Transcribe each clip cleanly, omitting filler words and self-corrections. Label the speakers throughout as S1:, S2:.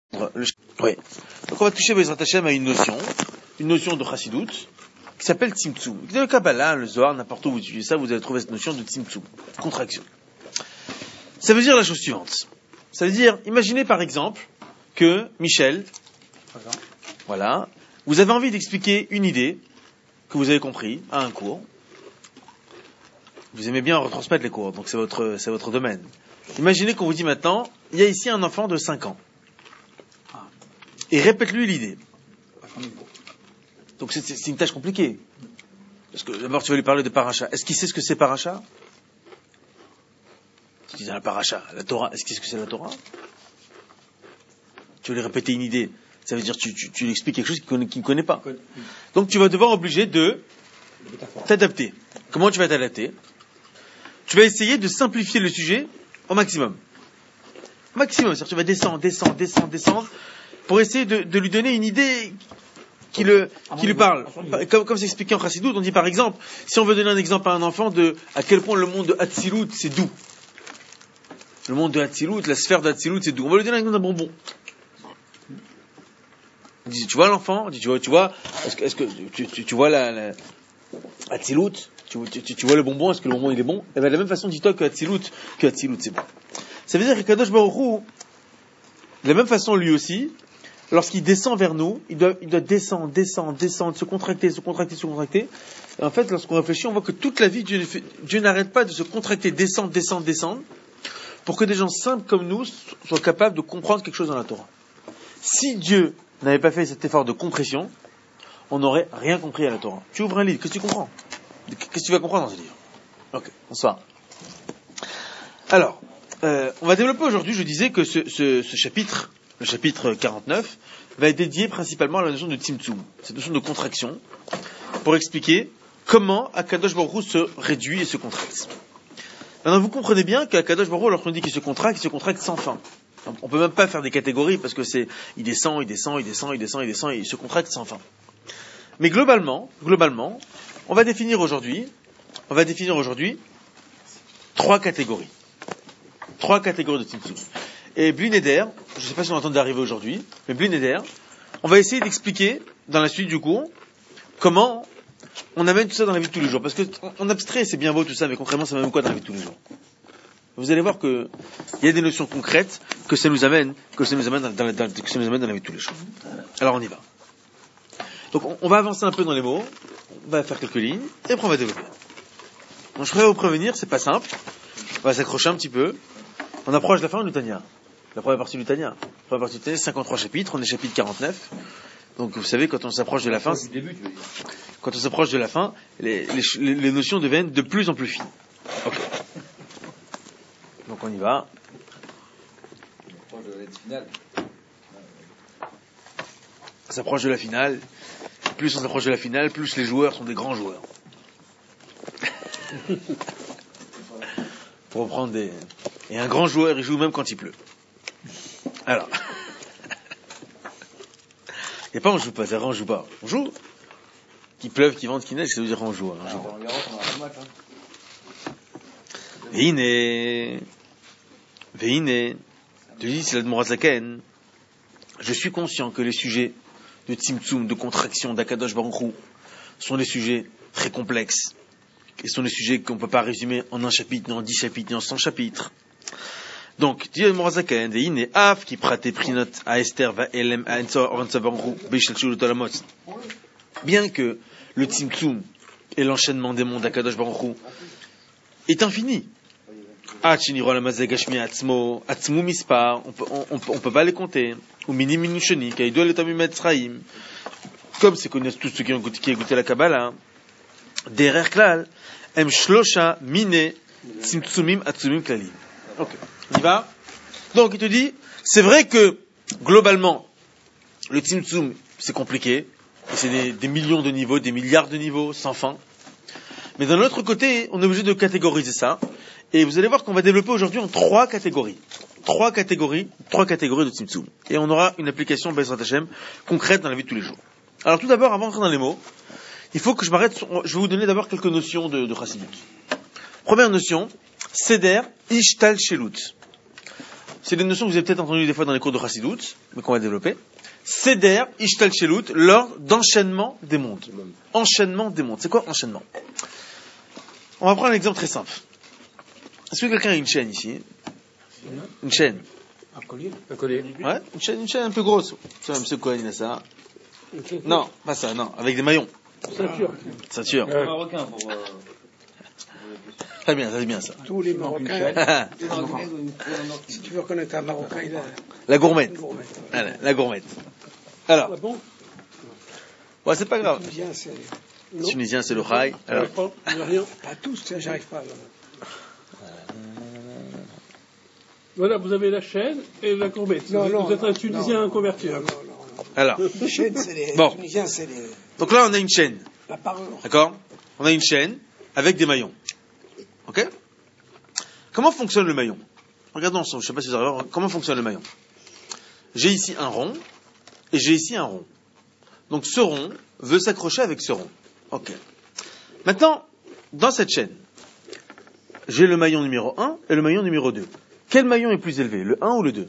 S1: Oui. Donc on va toucher Bezrat Hashem à une notion de Chassidut, qui s'appelle Tzimtzum. Dans le Kabbalah, le Zohar, n'importe où vous utilisez ça, vous allez trouver cette notion de Tzimtzum, contraction. Ça veut dire la chose suivante. Ça veut dire, imaginez par exemple que Michel, voilà, vous avez envie d'expliquer une idée que vous avez compris à un cours. Vous aimez bien retransmettre les cours, donc c'est votre domaine. Imaginez qu'on vous dit maintenant, il y a ici un enfant de 5 ans. Et répète-lui l'idée. Donc c'est une tâche compliquée. Parce que d'abord tu vas lui parler de paracha. Est-ce qu'il sait ce que c'est paracha? Tu dis dans la paracha, la Torah, est-ce qu'il sait ce que c'est la Torah? Tu vas lui répéter une idée. Ça veut dire tu lui expliques quelque chose qu'il ne connaît pas. Donc tu vas devoir obliger de t'adapter. Comment tu vas t'adapter? Tu vas essayer de simplifier le sujet au maximum. Maximum, c'est-à-dire tu vas descendre, pour essayer de lui donner une idée qui lui parle. Comme c'est expliqué en Chassidut, on dit par exemple, si on veut donner un exemple à un enfant de à quel point le monde de Hatzilut c'est doux. Le monde de Hatzilut, la sphère de Hatzilut c'est doux. On va lui donner un exemple d'un bonbon. On dit, tu vois l'enfant? On dit, tu vois, est-ce que tu vois la Hatzilut? Tu vois le bonbon, est-ce que le bonbon il est bon? Et bien de la même façon, dis-toi que Hatzilut c'est bon. Ça veut dire que Kadosh Baruch Hu, de la même façon lui aussi, lorsqu'il descend vers nous, il doit descendre, se contracter. Et en fait, lorsqu'on réfléchit, on voit que toute la vie, Dieu n'arrête pas de se contracter, descendre, pour que des gens simples comme nous soient capables de comprendre quelque chose dans la Torah. Si Dieu n'avait pas fait cet effort de compression, on n'aurait rien compris à la Torah. Tu ouvres un livre, qu'est-ce que tu comprends? Qu'est-ce que tu vas comprendre dans ce livre? Ok, bonsoir. Alors, on va développer aujourd'hui, je disais que ce chapitre, le chapitre 49, va être dédié principalement à la notion de Tzimtzum, cette notion de contraction, pour expliquer comment Akadosh Baruch Hu se réduit et se contracte. Maintenant, vous comprenez bien qu'Akadosh Baruch Hu, lorsqu'on dit qu'il se contracte sans fin. On peut même pas faire des catégories parce que il descend, et il se contracte sans fin. Mais globalement, on va définir aujourd'hui 3 catégories. 3 catégories de Tzimtzum. Et Bli Neder, je ne sais pas si on entend d'arriver aujourd'hui, mais Bli Neder, on va essayer d'expliquer dans la suite du cours comment on amène tout ça dans la vie de tous les jours. Parce que en abstrait, c'est bien beau tout ça, mais concrètement, ça amène quoi dans la vie de tous les jours? Vous allez voir qu'il y a des notions concrètes que ça nous amène dans la vie de tous les jours. Alors on y va. Donc on va avancer un peu dans les mots, on va faire quelques lignes, et après on va développer. Donc je voudrais vous prévenir, c'est pas simple, on va s'accrocher un petit peu. On approche de la fin du Tanya. La première partie du Tanya. La première partie du Tanya, 53 chapitres, on est chapitre 49. Donc vous savez, quand on s'approche de la fin, quand on s'approche de la fin, les notions deviennent de plus en plus fines. Ok. Donc on y va. On s'approche de la finale. Plus on s'approche de la finale, plus les joueurs sont des grands joueurs. Pour reprendre Et un grand joueur, il joue même quand il pleut. Alors. Il n'y a pas on joue pas, c'est vrai on joue pas. On joue. Qu'il pleuve, qu'il vente, qu'il neige, ça veut dire on joue. Veine. Tu dis, c'est l'Admor Zaken. Je suis conscient que les sujets de Tzimtzum, de contraction, d'Akadosh Baruch Hu, sont des sujets très complexes. Et sont des sujets qu'on ne peut pas résumer en un chapitre, ni en 10 chapitres, ni en 100 chapitres. Donc, dit l'Admor Zaken, Veine, Af, qui prate prinot à Esther, va elem, à Ensor, Oranza Baruch Hu, Beishel Shul Tolamot. Bien que le Tzimtzum et l'enchaînement des mondes d'Akadosh Baruch Hu est infini. On peut pas les compter. Comme c'est connu tous ceux qui ont goûté la Kabbalah. Derer klal, em shlosha mine tzimtzumim atzumim klalim. Ok, on y va. Donc il te dit, c'est vrai que globalement, le tzimtzum c'est compliqué, et c'est des millions de niveaux, des milliards de niveaux sans fin. Mais d'un autre côté, on est obligé de catégoriser ça. Et vous allez voir qu'on va développer aujourd'hui en 3 catégories. 3 catégories de Tzimtzum. Et on aura une application Bezrat Hashem concrète dans la vie de tous les jours. Alors tout d'abord, avant d'entrer dans les mots, il faut que je m'arrête, je vais vous donner d'abord quelques notions de Chassidut. Première notion, Seder Ishtal Shelut. c'est des notions que vous avez peut-être entendues des fois dans les cours de Chassidut, mais qu'on va développer. Seder, Ishtalchelut, l'ordre d'enchaînement des mondes. Enchaînement des mondes. C'est quoi enchaînement? On va prendre un exemple très simple. Est-ce que quelqu'un a une chaîne ici? Une chaîne?
S2: Un collier.
S1: Ouais, une chaîne un peu grosse. Tu vois, M. Cohen, il a ça. Non, pas ça, non, avec des maillons. Ceinture.
S3: Marocain pour.
S1: Très bien, ça c'est bien ça.
S2: Tous les Marocains. Si tu veux reconnaître un Marocain, il a
S1: La gourmette. Voilà, la gourmette. Alors.
S2: Ah bon?
S1: Ouais, c'est pas grave.
S2: Tunisien, c'est.
S1: Le Tunisien, c'est le Khaï. Alors.
S2: Pas tous, j'arrive pas.
S4: Voilà, vous avez la chaîne et la courbette. Vous êtes un Tunisien converti.
S2: Non.
S1: Alors.
S2: La chaîne, c'est les
S1: Bon.
S2: Tunisiens, c'est les.
S1: Donc là, on a une chaîne.
S2: La parole.
S1: D'accord? On a une chaîne avec des maillons. Ok? Comment fonctionne le maillon? Regardons ensemble, je sais pas si vous avez comment fonctionne le maillon. J'ai ici un rond et j'ai ici un rond. Donc ce rond veut s'accrocher avec ce rond. Ok. Maintenant, dans cette chaîne, j'ai le maillon numéro 1 et le maillon numéro 2. Quel maillon est plus élevé, le 1 ou le 2?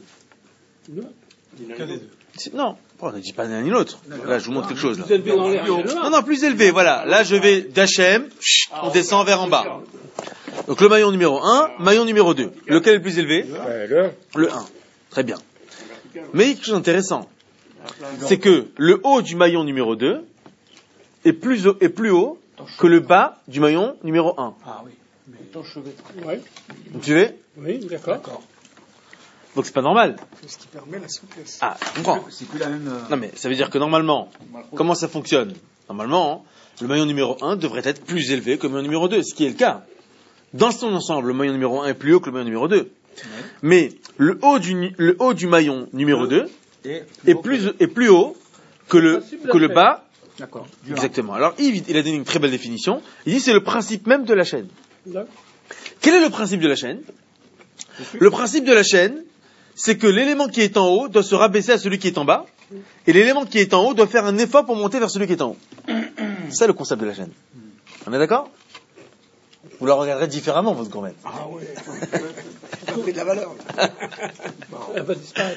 S1: Non, on ne dit pas l'un ni l'autre. Là, je vous montre quelque chose. Là.
S4: Plus élevé dans l'air.
S1: Non, plus élevé, voilà. Là, je vais d'HM, on descend vers en bas. Donc le maillon numéro 1, maillon numéro 2. Lequel est le plus élevé? Le 1. Très bien. Mais il y a quelque chose d'intéressant. C'est que le haut du maillon numéro 2 est plus haut que le bas du maillon numéro 1.
S2: Ah oui.
S4: Ouais.
S1: Vous suivez?
S4: Oui, d'accord.
S1: Donc c'est pas normal.
S2: C'est ce qui permet la souplesse.
S1: Ah, je comprends.
S3: C'est plus la même.
S1: Non mais ça veut dire que normalement, comment ça fonctionne? Normalement, le maillon numéro 1 devrait être plus élevé que le maillon numéro 2, ce qui est le cas. Dans son ensemble, le maillon numéro 1 est plus haut que le maillon numéro 2. Mais le haut du maillon numéro 2 est plus haut que le bas.
S3: D'accord.
S1: Exactement. Alors Yves, il a donné une très belle définition. Il dit c'est le principe même de la chaîne.
S4: D'accord.
S1: Quel est le principe de la chaîne? Le principe de la chaîne, c'est que l'élément qui est en haut doit se rabaisser à celui qui est en bas, et l'élément qui est en haut doit faire un effort pour monter vers celui qui est en haut. C'est ça le concept de la chaîne. On est d'accord? Vous la regarderez différemment, votre gourmette.
S2: Ah oui. Ça a pris de la valeur.
S4: Elle va disparaître.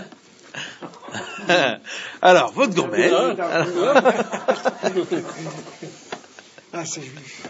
S1: Alors, votre gourmette.
S2: Ah, c'est juif.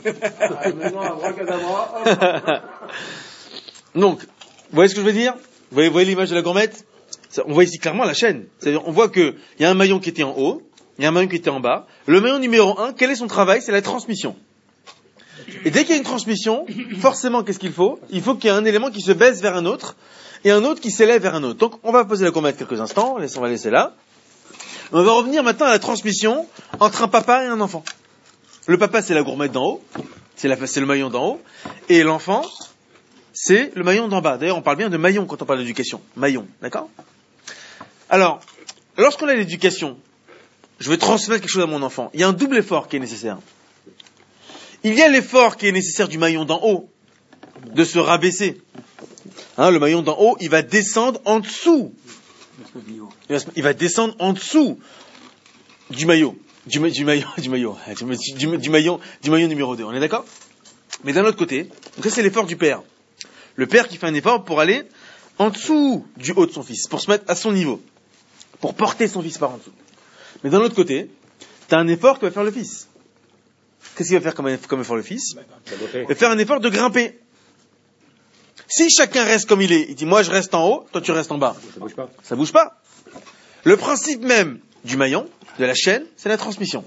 S1: Donc, vous voyez ce que je veux dire? Vous voyez l'image de la gourmette? On voit ici clairement la chaîne. C'est-à-dire, on voit qu'il y a un maillon qui était en haut, il y a un maillon qui était en bas. Le maillon numéro 1, quel est son travail? C'est la transmission. Et dès qu'il y a une transmission, forcément, qu'est-ce qu'il faut? Il faut qu'il y ait un élément qui se baisse vers un autre, et un autre qui s'élève vers un autre. Donc, on va poser la gourmette quelques instants, on va laisser là. On va revenir maintenant à la transmission entre un papa et un enfant. Le papa, c'est la gourmette d'en haut, c'est le maillon d'en haut, et l'enfant, c'est le maillon d'en bas. D'ailleurs, on parle bien de maillon quand on parle d'éducation. Maillon, d'accord? Alors, lorsqu'on a l'éducation, je vais transmettre quelque chose à mon enfant. Il y a un double effort qui est nécessaire. Il y a l'effort qui est nécessaire du maillon d'en haut, de se rabaisser. Le maillon d'en haut, il va descendre en dessous. Il va descendre en dessous du maillon. Du maillon numéro 2. On est d'accord? Mais d'un autre côté, donc ça c'est l'effort du père. Le père qui fait un effort pour aller en dessous du haut de son fils, pour se mettre à son niveau, pour porter son fils par en dessous. Mais d'un autre côté, tu as un effort que va faire le fils. Qu'est-ce qu'il va faire comme effort le fils? Il va faire un effort de grimper. Si chacun reste comme il est, il dit moi je reste en haut, toi tu restes en bas. Ça bouge pas. Le principe même du maillon, de la chaîne, c'est la transmission.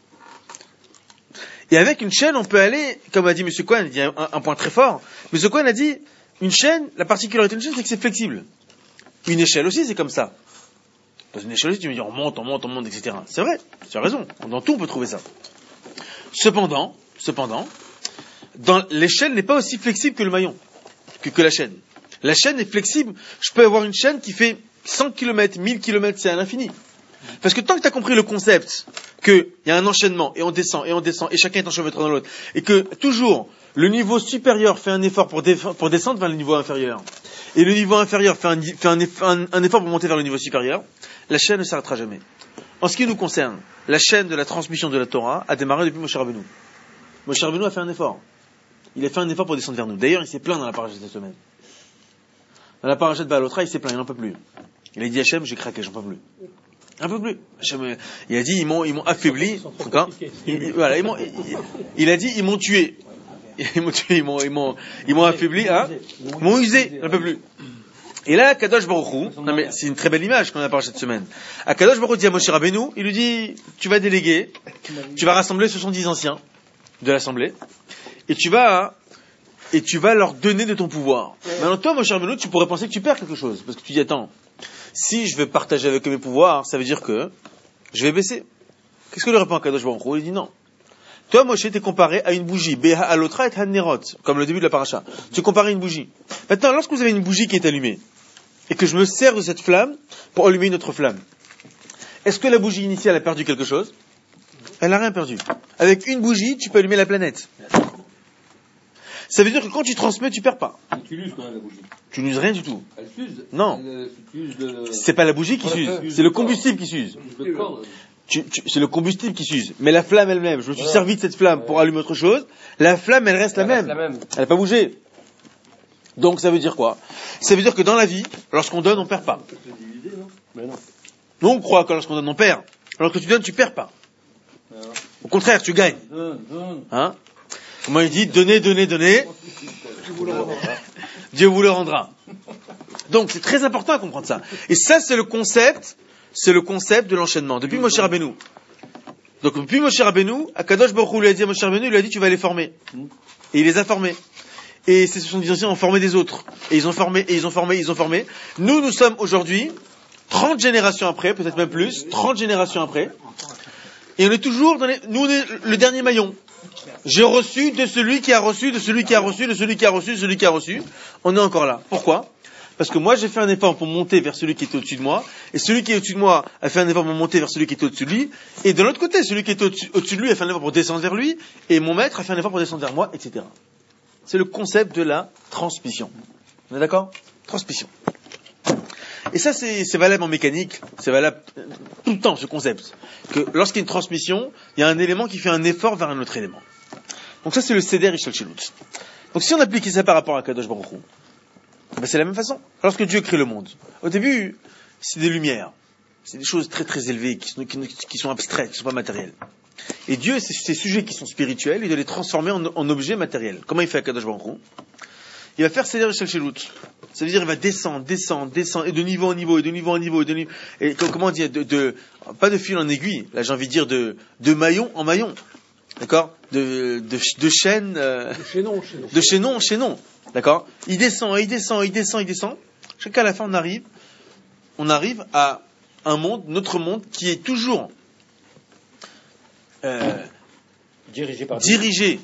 S1: Et avec une chaîne, on peut aller, comme a dit M. Cohen, il dit un point très fort. M. Cohen a dit, une chaîne, la particularité d'une chaîne, c'est que c'est flexible. Une échelle aussi, c'est comme ça. Dans une échelle aussi, tu me dis, on monte, etc. C'est vrai, tu as raison. Dans tout, on peut trouver ça. Cependant, l'échelle n'est pas aussi flexible que le maillon, que la chaîne. La chaîne est flexible. Je peux avoir une chaîne qui fait 100 km, 1000 km, c'est à l'infini. Parce que tant que tu as compris le concept, qu'il y a un enchaînement, et on descend, et chacun est en chevauchant dans l'autre, et que toujours, le niveau supérieur fait un effort pour descendre vers le niveau inférieur, et le niveau inférieur fait un effort pour monter vers le niveau supérieur, la chaîne ne s'arrêtera jamais. En ce qui nous concerne, la chaîne de la transmission de la Torah a démarré depuis Moshe Rabbeinu. Moshe Rabbeinu a fait un effort. Il a fait un effort pour descendre vers nous. D'ailleurs, il s'est plaint dans la paracha de cette semaine. Dans la paracha de Baalotra, il s'est plaint, il n'en peut plus. Il a dit Hachem, j'ai craqué, j'en peux plus. Un peu plus. Il a dit, ils m'ont affaibli. Voilà, il a dit, ils m'ont tué. Ils m'ont affaibli, hein. Ils m'ont usé, un peu plus. Et là, Kadosh Baruch Hu, non mais c'est une très belle image qu'on a parlé cette semaine. À Kadosh Baruch Hu dit à Moshe Rabbeinu, il lui dit, tu vas déléguer, tu vas rassembler 70 anciens de l'assemblée, et tu vas leur donner de ton pouvoir. Maintenant, toi, Moshe Rabbeinu, tu pourrais penser que tu perds quelque chose, parce que tu dis, attends, si je veux partager avec eux mes pouvoirs, ça veut dire que je vais baisser. Qu'est-ce que lui répond à Kadosh Baruch Hu? Il dit non. Toi, Moshe, t'es comparé à une bougie, Beha Alotra et Hanerot, comme le début de la paracha. Tu es comparé à une bougie. Maintenant, lorsque vous avez une bougie qui est allumée, et que je me sers de cette flamme pour allumer une autre flamme, est-ce que la bougie initiale a perdu quelque chose? Elle n'a rien perdu. Avec une bougie, tu peux allumer la planète. Ça veut dire que quand tu transmets, tu perds pas.
S3: Tu l'uses quand même la bougie.
S1: Tu n'uses rien du tout.
S3: Elle s'use.
S1: Non. C'est pas la bougie qui s'use, c'est le combustible qui s'use. C'est le combustible qui s'use. Mais la flamme elle-même, je me suis servi de cette flamme pour allumer autre chose, la flamme elle reste la même. Elle n'a pas bougé. Donc ça veut dire quoi? Ça veut dire que dans la vie, lorsqu'on donne, on perd pas. Nous on croit que lorsqu'on donne, on perd. Alors que tu donnes, tu perds pas. Au contraire, tu gagnes. Hein? Comment il dit? Donnez, donnez, donnez. Dieu vous le rendra. Donc c'est très important à comprendre ça. Et ça c'est le concept de l'enchaînement. Depuis Moshe Rabbeinu. Donc depuis Moshe Rabbeinu, Akadosh Baruch Hu lui a dit à Moshe Rabbeinu, il lui a dit tu vas les former. Et il les a formés. Et ces 70 anciens ont formé des autres. Et ils ont formé, et ils ont formé, ils ont formé. Nous sommes aujourd'hui, 30 générations après, peut-être même plus, 30 générations après. Et on est toujours nous on est le dernier maillon. J'ai reçu de celui qui a reçu, de celui qui a reçu, de celui qui a reçu, de celui qui a reçu. On est encore là. Pourquoi? Parce que moi j'ai fait un effort pour monter vers celui qui était au-dessus de moi, et celui qui est au-dessus de moi a fait un effort pour monter vers celui qui était au-dessus de lui, et de l'autre côté, celui qui était au-dessus de lui a fait un effort pour descendre vers lui, et mon maître a fait un effort pour descendre vers moi, etc. C'est le concept de la transmission. On est d'accord? Transmission. Et ça c'est valable en mécanique, c'est valable tout le temps ce concept. Que lorsqu'il y a une transmission, il y a un élément qui fait un effort vers un autre élément. Donc ça c'est le Seder Hishalshelut. Donc si on appliquait ça par rapport à Kadosh Baruch Hu, ben c'est la même façon. Lorsque Dieu crée le monde, au début, c'est des lumières. C'est des choses très très élevées, qui sont abstraites, qui ne sont pas matérielles. Et Dieu, ces sujets qui sont spirituels, il doit les transformer en objets matériels. Comment il fait à Kadosh Baruch Hu? Il va faire Seder Hishalshelut. Ça veut dire il va descendre, et de niveau en niveau, et de niveau en niveau, et comment dire, pas de fil en aiguille, là j'ai envie de dire de maillon en maillon. D'accord? De chaîne, de chaînon en chaînon. D'accord? Il descend. Jusqu'à la fin, on arrive à un monde, notre monde, qui est toujours dirigé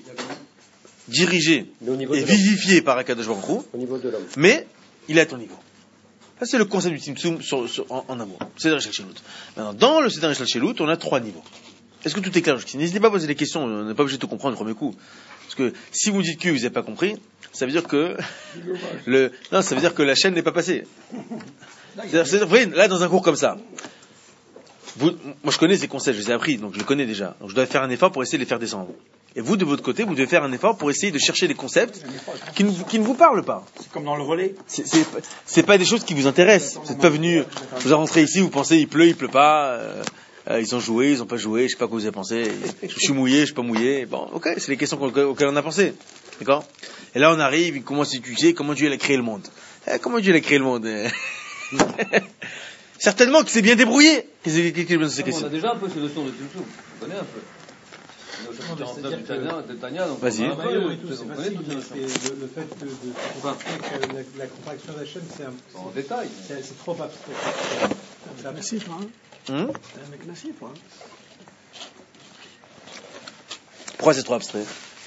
S1: et vivifié par Akadosh Baruch Hu,
S3: au niveau de l'homme.
S1: Mais il est à ton niveau. Ça, c'est le concept du Tzimtzum en amour. Seder Hishalshelut. Maintenant, dans le Seder Hishalshelut, on a 3 niveaux. Est-ce que tout est clair? N'hésitez pas à poser des questions, on n'est pas obligé de tout comprendre du premier coup. Parce que si vous dites que vous n'avez pas compris, ça veut dire que ça veut dire que la chaîne n'est pas passée. Vous voyez, là, dans un cours comme ça, moi je connais ces concepts, je les ai appris, donc je les connais déjà. Donc je dois faire un effort pour essayer de les faire descendre. Et vous, de votre côté, vous devez faire un effort pour essayer de chercher des concepts qui ne vous parlent pas.
S2: C'est comme dans le relais.
S1: C'est pas des choses qui vous intéressent. Vous n'êtes pas venu, vous êtes rentré ici, vous pensez il pleut pas, ils ont joué, ils ont pas joué, je sais pas quoi vous avez pensé, je suis mouillé, je suis pas mouillé. Bon, ok, c'est les questions auxquelles on a pensé. D'accord? Et là on arrive, il commence à étudier comment Dieu a créé le monde. Comment Dieu a créé le monde? Certainement qu'il s'est bien débrouillé.
S3: On a déjà un peu ces notions de Tzimtzum, on connaît un peu.
S1: Vas-y.
S2: Le fait que la contraction de la chaîne, c'est
S3: en détail.
S2: C'est trop abstrait. C'est un massif, hein? C'est un mec massif, hein?
S1: Pourquoi c'est trop abstrait?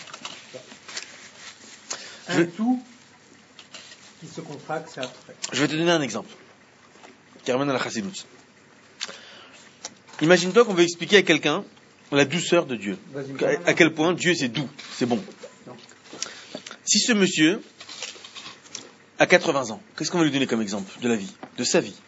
S2: Un tout qui se contracte, c'est abstrait.
S1: Je vais te donner un exemple qui ramène à la Chassidut. Imagine-toi qu'on veut expliquer à quelqu'un la douceur de Dieu. À quel point Dieu c'est doux, c'est bon. Si ce monsieur a 80 ans, qu'est-ce qu'on va lui donner comme exemple de la vie, de sa vie?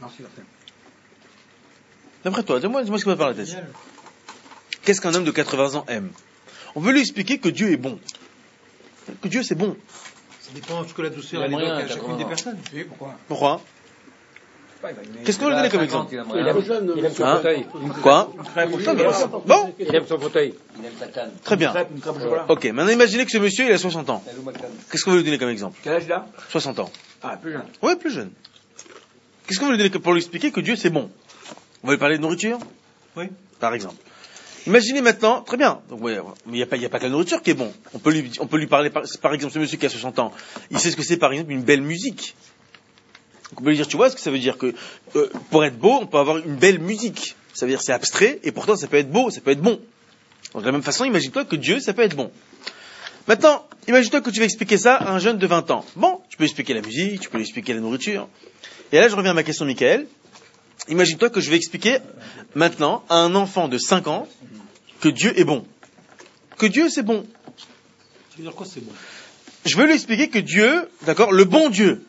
S1: D'après toi, dis-moi ce qui va par la tête. Qu'est-ce qu'un homme de 80 ans aime? On veut lui expliquer que Dieu est bon. Que Dieu c'est bon.
S2: Ça dépend de ce que la douceur
S3: Il
S2: elle
S3: aime rien,
S2: évoque à chacune
S3: 80
S2: des
S3: ans.
S2: personnes.
S5: Oui, pourquoi?
S1: Pourquoi? Qu'est-ce que vous lui donnez comme exemple?
S3: Il aime
S4: Il
S3: rien.
S4: est jeune.
S6: Il aime son
S1: Hein?
S6: fauteuil.
S1: Quoi? Bon,
S6: Il aime son fauteuil.
S3: Il aime sa canne.
S1: très bien.
S5: Une crêpe au chocolat.
S1: Ok, maintenant imaginez que ce monsieur, il a 60 ans.
S3: Elle ou ma canne.
S1: Qu'est-ce que vous lui donnez comme exemple?
S5: Quel âge il a?
S1: 60 ans.
S5: Ah, plus jeune.
S1: Ouais, plus jeune. Qu'est-ce que vous lui donnez pour lui expliquer que Dieu c'est bon? On va lui parler de nourriture?
S2: Oui.
S1: Par exemple. Imaginez maintenant, très bien, donc, ouais, mais il n'y a pas que la nourriture qui est bon. On peut lui parler, par exemple, ce monsieur qui a 60 ans, il sait ce que c'est par exemple une belle musique. Donc on peut lui dire, tu vois ce que ça veut dire que pour être beau, on peut avoir une belle musique. Ça veut dire c'est abstrait, et pourtant ça peut être beau, ça peut être bon. Donc de la même façon, imagine-toi que Dieu, ça peut être bon. Maintenant, imagine-toi que tu vas expliquer ça à un jeune de 20 ans. Bon, tu peux expliquer la musique, tu peux lui expliquer la nourriture. Et là, je reviens à ma question, Michael. Imagine-toi que je vais expliquer maintenant à un enfant de 5 ans que Dieu est bon. Que Dieu, c'est bon.
S2: Tu veux dire quoi, c'est bon?
S1: Je veux lui expliquer que Dieu, d'accord, le bon Dieu.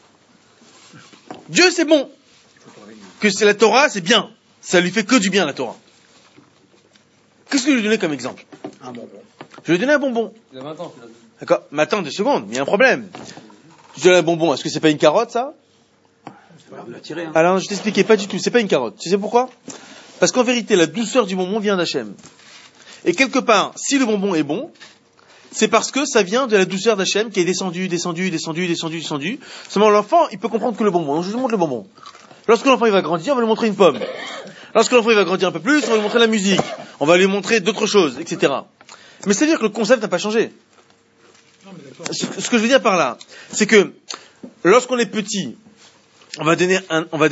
S1: Dieu, c'est bon. Que c'est la Torah, c'est bien. Ça lui fait que du bien, la Torah. Qu'est-ce que je lui donner comme exemple?
S5: Un bonbon.
S1: Je vais lui donner un bonbon.
S3: Il a 20 ans, celui-là.
S1: D'accord? Mais attends 2 secondes, il y a un problème. Je donne un bonbon, est-ce que c'est pas une carotte, ça?
S5: Vous la tirez, hein.
S1: Alors, je t'expliquais pas du tout, c'est pas une carotte. Tu sais pourquoi? Parce qu'en vérité, la douceur du bonbon vient d'Hachem. Et quelque part, si le bonbon est bon, c'est parce que ça vient de la douceur d'Hachem qui est descendue. Seulement l'enfant, il peut comprendre que le bonbon. Donc je lui montre le bonbon. Lorsque l'enfant il va grandir, on va lui montrer une pomme. Lorsque l'enfant il va grandir un peu plus, on va lui montrer la musique. On va lui montrer d'autres choses, etc. Mais c'est-à-dire que le concept n'a pas changé.
S2: Non, mais d'accord.
S1: Ce que je veux dire par là, c'est que lorsqu'on est petit, on va donner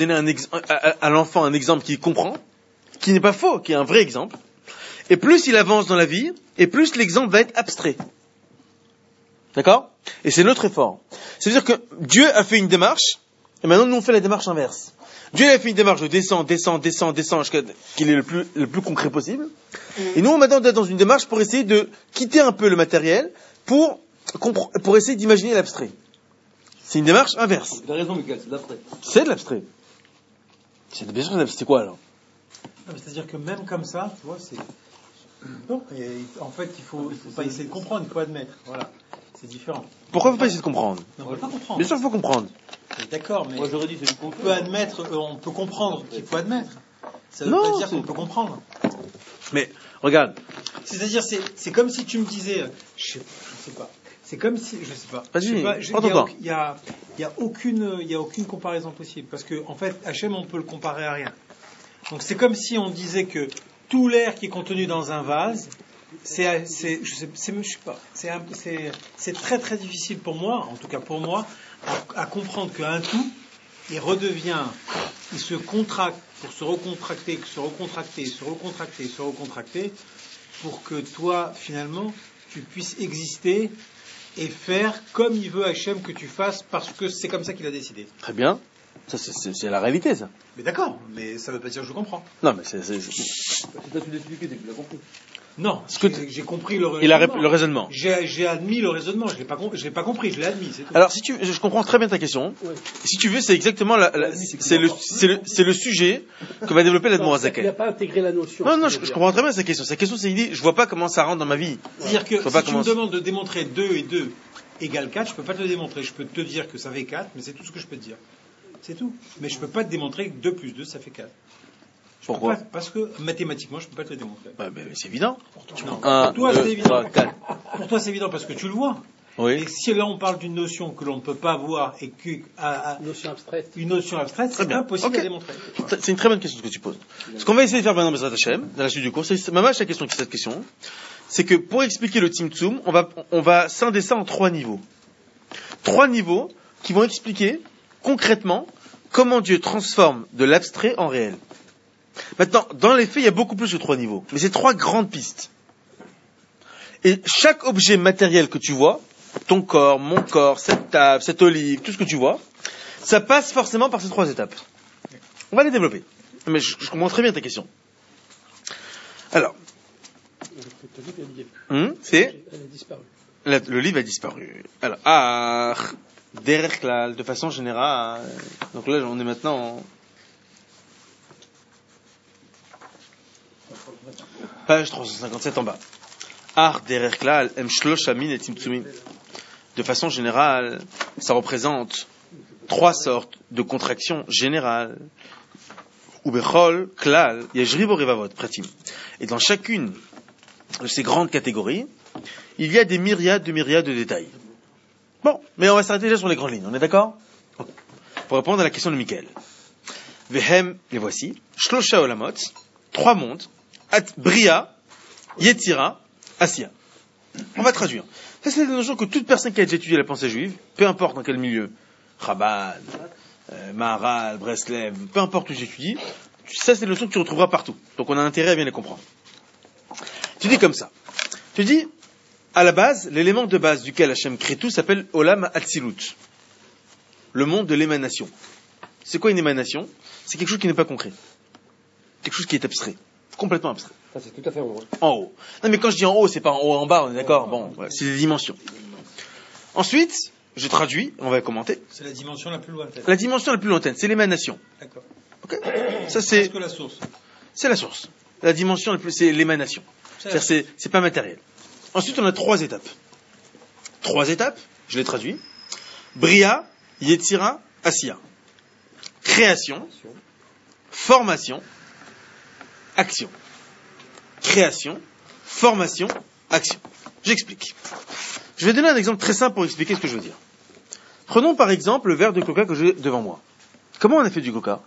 S1: à l'enfant un exemple qu'il comprend, qui n'est pas faux, qui est un vrai exemple. Et plus il avance dans la vie, et plus l'exemple va être abstrait. D'accord? Et c'est notre effort. C'est-à-dire que Dieu a fait une démarche, et maintenant nous on fait la démarche inverse. Dieu a fait une démarche de descend, jusqu'à qu'il est le plus concret possible. Et nous, maintenant, on est dans une démarche pour essayer de quitter un peu le matériel, pour essayer d'imaginer l'abstrait. C'est une démarche inverse.
S3: Tu as raison, Michael, c'est de l'abstrait.
S1: C'est de l'abstrait. Bien sûr, c'est quoi alors?
S2: Non, mais c'est-à-dire que même comme ça, tu vois, c'est. Non, en fait, il faut pas essayer de comprendre, il faut admettre. Voilà, c'est différent.
S1: Pourquoi il ne faut pas essayer de comprendre?
S2: Non, on ne peut pas comprendre.
S1: Bien sûr, il faut comprendre.
S2: D'accord, mais
S3: Moi, j'aurais dit, c'est du
S2: on
S3: conflit.
S2: peut admettre, on peut comprendre qu'il faut admettre. Ça ne veut
S1: Non,
S2: pas dire
S1: c'est-
S2: qu'on peut comprendre.
S1: Mais, regarde.
S2: C'est-à-dire, c'est comme si tu me disais, je sais pas. C'est comme si, je sais pas.
S1: Vas-y,
S2: Je sais pas,
S1: prends ton temps.
S2: il y a aucune comparaison possible parce que en fait, Hachem, on peut le comparer à rien. Donc c'est comme si on disait que tout l'air qui est contenu dans un vase, c'est très très difficile pour moi, en tout cas pour moi, à comprendre qu'un tout, il se contracte pour se recontracter, pour que toi, finalement, tu puisses exister et faire comme il veut Hachem que tu fasses, parce que c'est comme ça qu'il a décidé.
S1: Très bien. Ça, c'est la réalité, ça.
S2: Mais d'accord, mais ça ne veut pas dire que je comprends.
S1: Non, mais c'est-
S3: Si t'as su l'expliquer, c'est que tu l'as compris.
S2: Non,
S1: Ce que
S2: j'ai compris le
S1: Il a
S2: raisonnement.
S1: le raisonnement.
S2: J'ai admis le raisonnement, je l'ai pas compris, je l'ai admis, c'est tout.
S1: Alors, si je comprends très bien ta question.
S4: Ouais.
S1: Si tu veux, c'est exactement c'est le sujet que va développer l'Admor
S4: Il n'a
S1: Azakel.
S4: pas intégré la notion.
S1: Non, je comprends très bien sa question. Sa question, c'est l'idée, je vois pas comment ça rentre dans ma vie.
S2: C'est-à-dire que
S1: Je vois pas
S2: si tu
S1: comment-
S2: me demandes de démontrer 2 et 2 égale 4, je peux pas te le démontrer. Je peux te dire que ça fait 4, mais c'est tout ce que je peux te dire. C'est tout. Mais je peux pas te démontrer que 2 plus 2, ça fait 4.
S1: Pourquoi?
S2: Parce que mathématiquement, je peux pas te le démontrer.
S1: Bah, c'est évident.
S2: Non.
S1: 1,
S2: Pour toi,
S1: 2,
S2: c'est évident.
S1: 3, 4.
S2: Pour toi, c'est évident parce que tu le vois.
S1: Oui.
S2: Et si là, on parle d'une notion que l'on ne peut pas voir et
S4: Notion abstraite.
S2: une notion abstraite,
S1: Très
S2: c'est
S1: bien.
S2: impossible
S1: Ok.
S2: à démontrer.
S1: C'est une très bonne question que tu poses. Ce qu'on va essayer de faire maintenant, Bezrat Hashem, dans la suite du cours, c'est la question qui est cette question, c'est que pour expliquer le Tzimtzum, on va scinder ça en 3 niveaux. 3 niveaux qui vont expliquer concrètement comment Dieu transforme de l'abstrait en réel. Maintenant, dans les faits, il y a beaucoup plus que 3 niveaux. Mais c'est 3 grandes pistes. Et chaque objet matériel que tu vois, ton corps, mon corps, cette table, cette olive, tout ce que tu vois, ça passe forcément par ces 3 étapes. On va les développer. Mais je comprends très bien ta question. Alors, c'est
S4: Elle a disparu.
S1: le livre a disparu. Alors, derrière Klal, de façon générale. Donc là, on est maintenant en page 357 en bas. Derrière Klal, em shlosh amin et tzimtzumim. de façon générale, ça représente 3 sortes de contractions générales. Ubechol, klal, yajribo revavot, pratim. Et dans chacune de ces grandes catégories, il y a des myriades de détails. Bon, mais on va s'arrêter déjà sur les grandes lignes, on est d'accord? Pour répondre à la question de Michael. Vehem, les voici. Shlosha olamot, 3 mondes. At Bria, Yetzira, Asiya. On va traduire. Ça, c'est des notions que toute personne qui a déjà étudié la pensée juive, peu importe dans quel milieu, Chabad, Maharal, Breslev, peu importe où j'étudie, ça, c'est des notions que tu retrouveras partout. Donc, on a intérêt à bien les comprendre. Tu dis comme ça. Tu dis, à la base, l'élément de base duquel Hachem crée tout s'appelle Olam Hatzilut. Le monde de l'émanation. C'est quoi une émanation? C'est quelque chose qui n'est pas concret. Quelque chose qui est abstrait. Complètement abstrait.
S3: Ça, c'est tout à fait en haut.
S1: En haut. Non, mais quand je dis en haut, c'est pas en haut, en bas, on est d'accord? Bon, voilà, c'est des dimensions. Ensuite, je traduis, on va commenter.
S2: C'est la dimension la plus lointaine.
S1: La dimension la plus lointaine, c'est l'émanation.
S2: D'accord.
S1: Ok? Ça, c'est.
S2: Qu'est-ce que la source?
S1: C'est la source. La dimension la plus, c'est l'émanation. C'est-à-dire, c'est pas matériel. Ensuite, on a 3 étapes. 3 étapes, je les traduis. Bria, Yetzira, Asiya. Création, formation, action. Création, formation, action. J'explique. Je vais donner un exemple très simple pour expliquer ce que je veux dire. Prenons par exemple le verre de coca que j'ai devant moi. Comment on a fait du coca?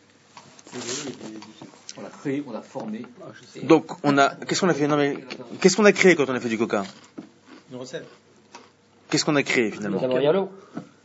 S3: On l'a créé, on l'a formé.
S1: Donc, qu'est-ce qu'on a fait? Non, mais, qu'est-ce qu'on a créé quand on a fait du coca?
S2: Une recette.
S1: Qu'est-ce qu'on a créé finalement?
S3: D'abord, il y a l'eau.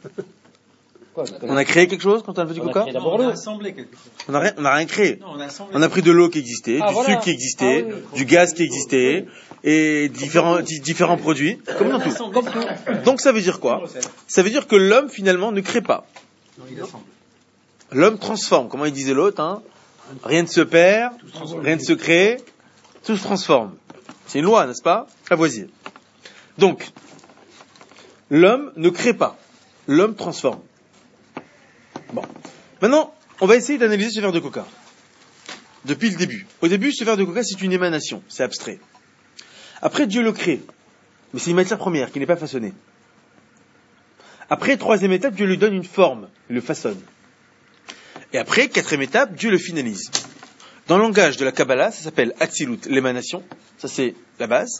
S1: On a créé quelque chose quand on a fait du coca?
S2: On a assemblé quelque chose.
S1: On a rien créé.
S2: Non, on a assemblé.
S1: On a pris de l'eau qui existait, du sucre qui existait, du gaz qui existait, et différents produits, comme dans tout. Donc ça veut dire quoi? Ça veut dire que l'homme finalement ne crée pas.
S2: Non, il assemble.
S1: L'homme transforme, comment il disait l'autre, hein? Rien ne se perd, rien ne se crée, tout se transforme. C'est une loi, n'est-ce pas? Lavoisier. Donc, l'homme ne crée pas, l'homme transforme. Bon. Maintenant, on va essayer d'analyser ce verre de coca. Depuis le début. Au début, ce verre de coca, c'est une émanation, c'est abstrait. Après, Dieu le crée. Mais c'est une matière première qui n'est pas façonnée. Après, 3e étape, Dieu lui donne une forme, il le façonne. Et après, 4e étape, Dieu le finalise. Dans le langage de la Kabbalah, ça s'appelle Hatzilut, l'émanation. Ça, c'est la base.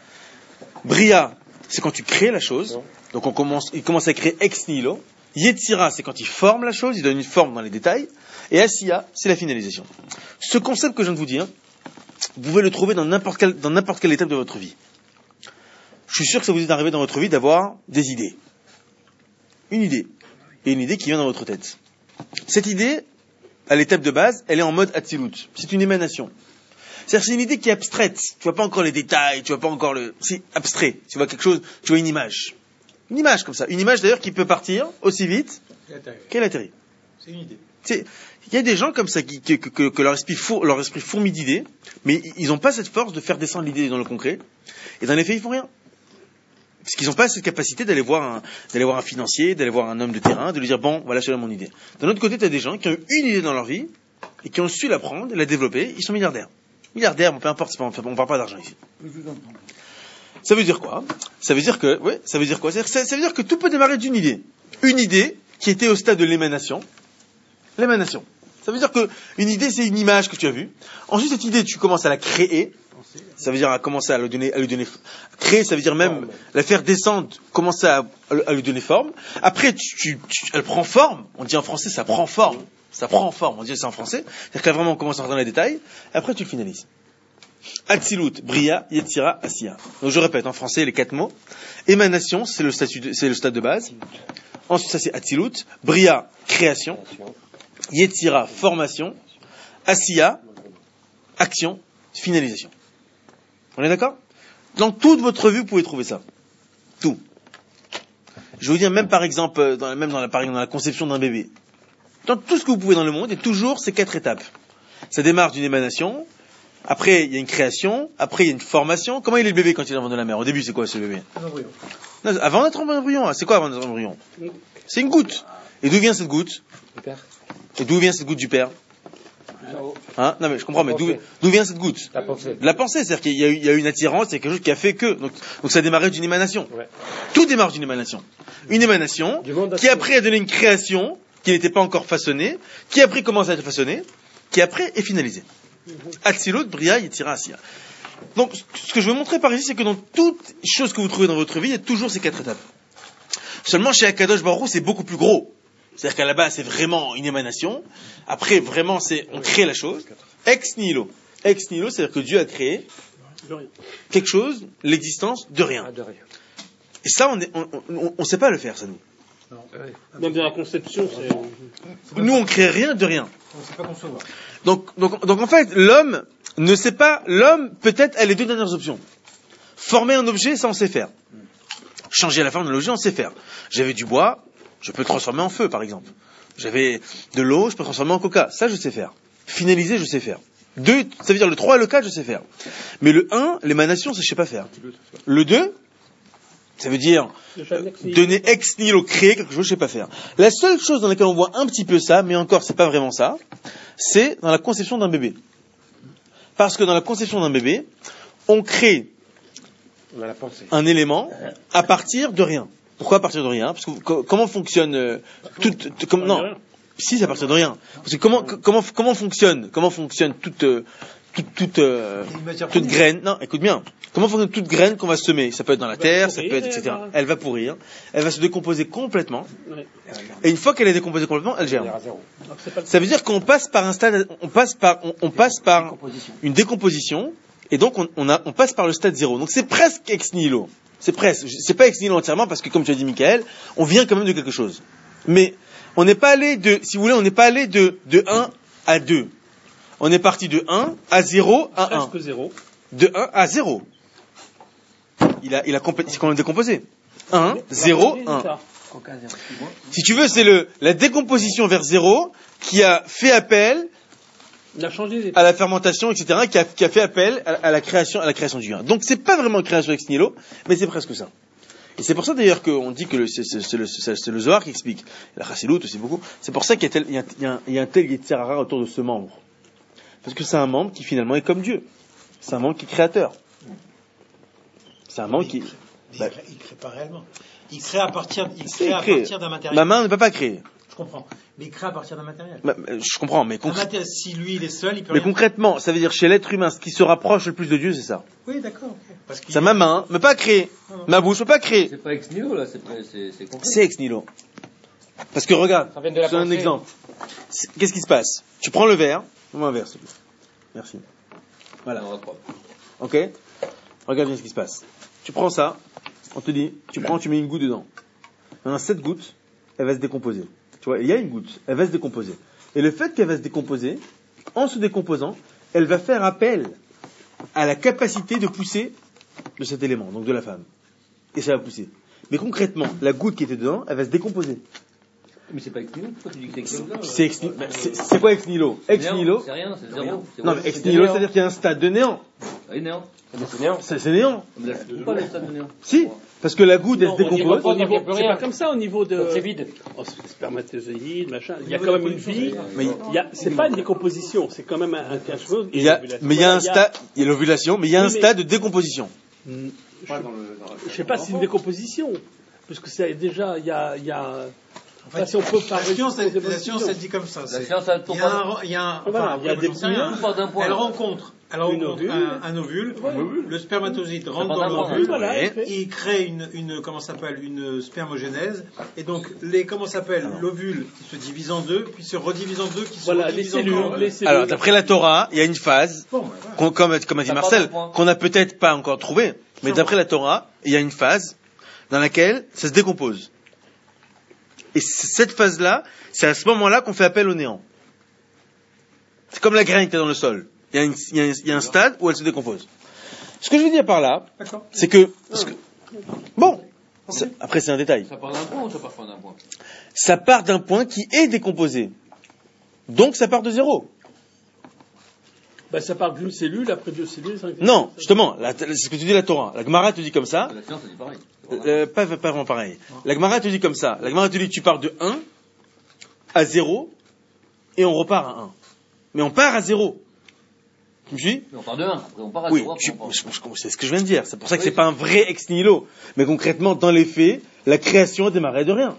S1: Bria, c'est quand tu crées la chose. Donc il commence à créer ex nihilo. Yetzira, c'est quand il forme la chose, il donne une forme dans les détails. Et Asiya, c'est la finalisation. Ce concept que je viens de vous dire, vous pouvez le trouver dans n'importe quelle étape de votre vie. Je suis sûr que ça vous est arrivé dans votre vie d'avoir des idées. Une idée. Et une idée qui vient dans votre tête. Cette idée, à l'étape de base, elle est en mode Hatzilut. C'est une émanation. C'est-à-dire, c'est une idée qui est abstraite. Tu vois pas encore les détails, tu vois pas encore c'est abstrait. Tu vois quelque chose, tu vois une image. Une image comme ça. Une image d'ailleurs qui peut partir aussi vite qu'elle atterrit.
S2: C'est une idée.
S1: Il y a des gens comme ça que leur esprit fourmille d'idées, mais ils n'ont pas cette force de faire descendre l'idée dans le concret. Et dans les faits, ils font rien. Parce qu'ils n'ont pas cette capacité d'aller voir un financier, d'aller voir un homme de terrain, de lui dire bon, voilà, c'est mon idée. D'un autre côté, tu as des gens qui ont une idée dans leur vie et qui ont su la prendre, la développer, ils sont milliardaires. Milliardaires, bon, peu importe, on ne parle pas d'argent ici. Ça veut dire quoi? Ça veut dire que tout peut démarrer d'une idée. Une idée qui était au stade de l'émanation. L'émanation. Ça veut dire que une idée, c'est une image que tu as vue. Ensuite, cette idée, tu commences à la créer. Ça veut dire à commencer à lui donner. Créer, ça veut dire même la faire descendre, commencer à lui donner forme. Après, elle prend forme. On dit en français, ça prend forme. Ça prend forme. On dit ça en français. C'est-à-dire que là, vraiment, on commence à rentrer dans les détails. Après, tu le finalises. Hatzilut, Bria, Yetzira, Asiya. Donc je répète en français les 4 mots. Émanation, c'est le stade de base. Ensuite, ça c'est Hatzilut. Bria, création. Yetzira, formation. Asiya, action, finalisation. On est d'accord? Dans toute votre vie, vous pouvez trouver ça. Tout. Je vais vous dire, même par exemple, dans la conception d'un bébé. Dans tout ce que vous pouvez dans le monde, il y a toujours ces 4 étapes. Ça démarre d'une émanation. Après, il y a une création. Après, il y a une formation. Comment il est le bébé quand il est avant de la mer? Au début, c'est quoi ce bébé?
S2: Un embryon.
S1: Non, avant d'être un embryon, c'est quoi avant d'être un embryon? C'est une goutte. Et d'où vient cette goutte?
S3: Du père.
S1: Et d'où vient cette goutte du père? Hein? Non mais je comprends, mais d'où vient cette goutte? La pensée, c'est-à-dire qu'il y a eu une attirance, il y a quelque chose qui a fait que. Donc ça a démarré d'une émanation. Ouais. Tout démarre d'une émanation. Une émanation qui après a donné une création qui n'était pas encore façonnée, qui après commence à être façonnée, qui après est finalisée. Atzilut, Bria, Yetzira, Asiya. Donc ce que je veux montrer par ici, c'est que dans toute chose que vous trouvez dans votre vie, il y a toujours ces 4 étapes. Seulement chez Akadosh Baruch Hu, c'est beaucoup plus gros. C'est-à-dire qu'à la base, c'est vraiment une émanation. Après, vraiment, on crée la chose. Ex nihilo. Ex nihilo, c'est-à-dire que Dieu a créé quelque chose, l'existence de rien. Et ça, on sait pas le faire, ça, nous.
S4: Même dans la conception, c'est...
S1: Nous, on crée rien de rien.
S2: On ne sait pas concevoir.
S1: Donc, en fait, l'homme ne sait pas, l'homme, peut-être, a les 2 dernières options. Former un objet, ça, on sait faire. Changer la forme d'un objet, on sait faire. J'avais du bois, je peux le transformer en feu, par exemple. J'avais de l'eau, je peux le transformer en coca. Ça, je sais faire. Finaliser, je sais faire. 2, ça veut dire le 3 et le 4, je sais faire. Mais le 1, l'émanation, ça, je sais pas faire. Le 2, ça veut dire donner ex nihilo, créer quelque chose, je sais pas faire. La seule chose dans laquelle on voit un petit peu ça, mais encore, c'est pas vraiment ça, c'est dans la conception d'un bébé. Parce que dans la conception d'un bébé, on crée un élément à partir de rien. Pourquoi à partir de rien? Parce que comment fonctionne non, si c'est à partir de rien. Parce que comment fonctionne toute graine? Non, écoute bien. Comment fonctionne toute graine qu'on va semer? Ça peut être dans la terre, ça peut être etc. Elle va pourrir, elle va se décomposer complètement. Et une fois qu'elle est décomposée complètement, elle germe. Ça veut dire qu'on passe par un stade, on passe par une décomposition, et donc on passe par le stade 0. Donc c'est presque ex nihilo. C'est pas ex nihilo entièrement parce que, comme tu as dit, Michael, on vient quand même de quelque chose. Mais on n'est pas allé on n'est pas allé de 1 à 2. On est parti de 1 à 0 à 1.
S4: Presque 0.
S1: De 1 à 0. C'est quand même décomposé. 1, 0, 1. Si tu veux, c'est la décomposition vers 0 qui a fait appel à la fermentation, etc., qui a fait appel à la création du 1. Donc c'est pas vraiment une création ex nihilo, mais c'est presque ça. Et c'est pour ça d'ailleurs qu'on dit que c'est le Zohar qui explique, la Chassidout aussi beaucoup, c'est pour ça qu'il y a un tel Yetzirah autour de ce membre. Parce que c'est un membre qui finalement est comme Dieu. C'est un membre qui est créateur. C'est un membre qui...
S2: Il crée pas réellement. Il crée à partir d'un matériel.
S1: Ma main ne peut pas créer.
S2: Je comprends. Mais il crée à partir d'un matériel.
S1: Je comprends, mais
S2: si lui il est seul, il peut
S1: mais
S2: rien
S1: concrètement, ça veut dire chez l'être humain, ce qui se rapproche le plus de Dieu, c'est ça.
S2: Oui, d'accord. Okay.
S1: Ça, ma main ne peut pas créer. Ma bouche ne peut pas créer.
S3: C'est pas ex nihilo, là, c'est concret.
S1: C'est ex nihilo. Parce que regarde, je te donne un exemple. Qu'est-ce qui se passe? Tu prends le verre. Donne-moi un verre, s'il te plaît. Merci. Voilà. Ok? Regarde bien ce qui se passe. Tu prends ça, on te dit, tu mets une goutte dedans. Maintenant, cette goutte, elle va se décomposer. Tu vois, il y a une goutte, elle va se décomposer. Et le fait qu'elle va se décomposer, en se décomposant, elle va faire appel à la capacité de pousser de cet élément, donc de la femme. Et ça va pousser. Mais concrètement, la goutte qui était dedans, elle va se décomposer.
S3: Mais c'est pas ex nihilo, pourquoi tu dis que
S1: c'est ex nihilo? C'est quoi ex nihilo? Ex nihilo.
S3: C'est rien, c'est zéro.
S1: Non, mais ex nihilo, c'est-à-dire qu'il y a un stade de néant.
S3: Ah, néant.
S1: C'est néant.
S3: Mais là, je ne pas le stade de néant.
S1: Si, parce que la goutte, elle se décompose.
S4: C'est pas comme ça au niveau de...
S3: C'est vide.
S4: Spermatozoïdes, machin. Il y a quand même une vie. C'est pas une décomposition, c'est quand même quelque chose.
S1: Mais il y a un stade, il y a l'ovulation, mais il y a un stade de décomposition.
S4: Je sais pas si c'est une décomposition. Parce que c'est déjà, il y a
S2: En fait, si on peut parler, la science, elle dit comme ça.
S3: La science, elle tourne
S2: elle rencontre un ovule, le spermatozoïde rentre dans l'ovule, il crée une spermogénèse, et donc l'ovule qui se divise en deux, puis se redivise en deux, qui se redivise en deux.
S1: Alors, d'après la Torah, il y a une phase, comme a dit Marcel, qu'on n'a peut-être pas encore trouvée, mais d'après la Torah, il y a une phase dans laquelle ça se décompose. Et cette phase-là, c'est à ce moment-là qu'on fait appel au néant. C'est comme la graine qui est dans le sol. Il y a un stade où elle se décompose. Ce que je veux dire par là, c'est que... Bon, après c'est un détail.
S3: Ça part d'un point ou ça part pas d'un point?
S1: Ça part d'un point qui est décomposé. Donc ça part de zéro.
S4: Ça part d'une cellule, après 2 cellules...
S1: Non, justement, c'est ce que tu dis la Torah. La Gemara te dit comme ça.
S3: La science, elle dit pareil.
S1: Pas vraiment pareil. La Gemara te dit comme ça. La Gemara te dit tu pars de 1 à 0 et on repart à 1. mais on part à 0. Tu me suis?
S3: On part de 1, après on part à
S1: Oui,
S3: 0.
S1: c'est ce que je viens de dire. C'est pour ça que c'est pas un vrai ex nihilo. Mais concrètement, dans les faits, la création a démarré de rien.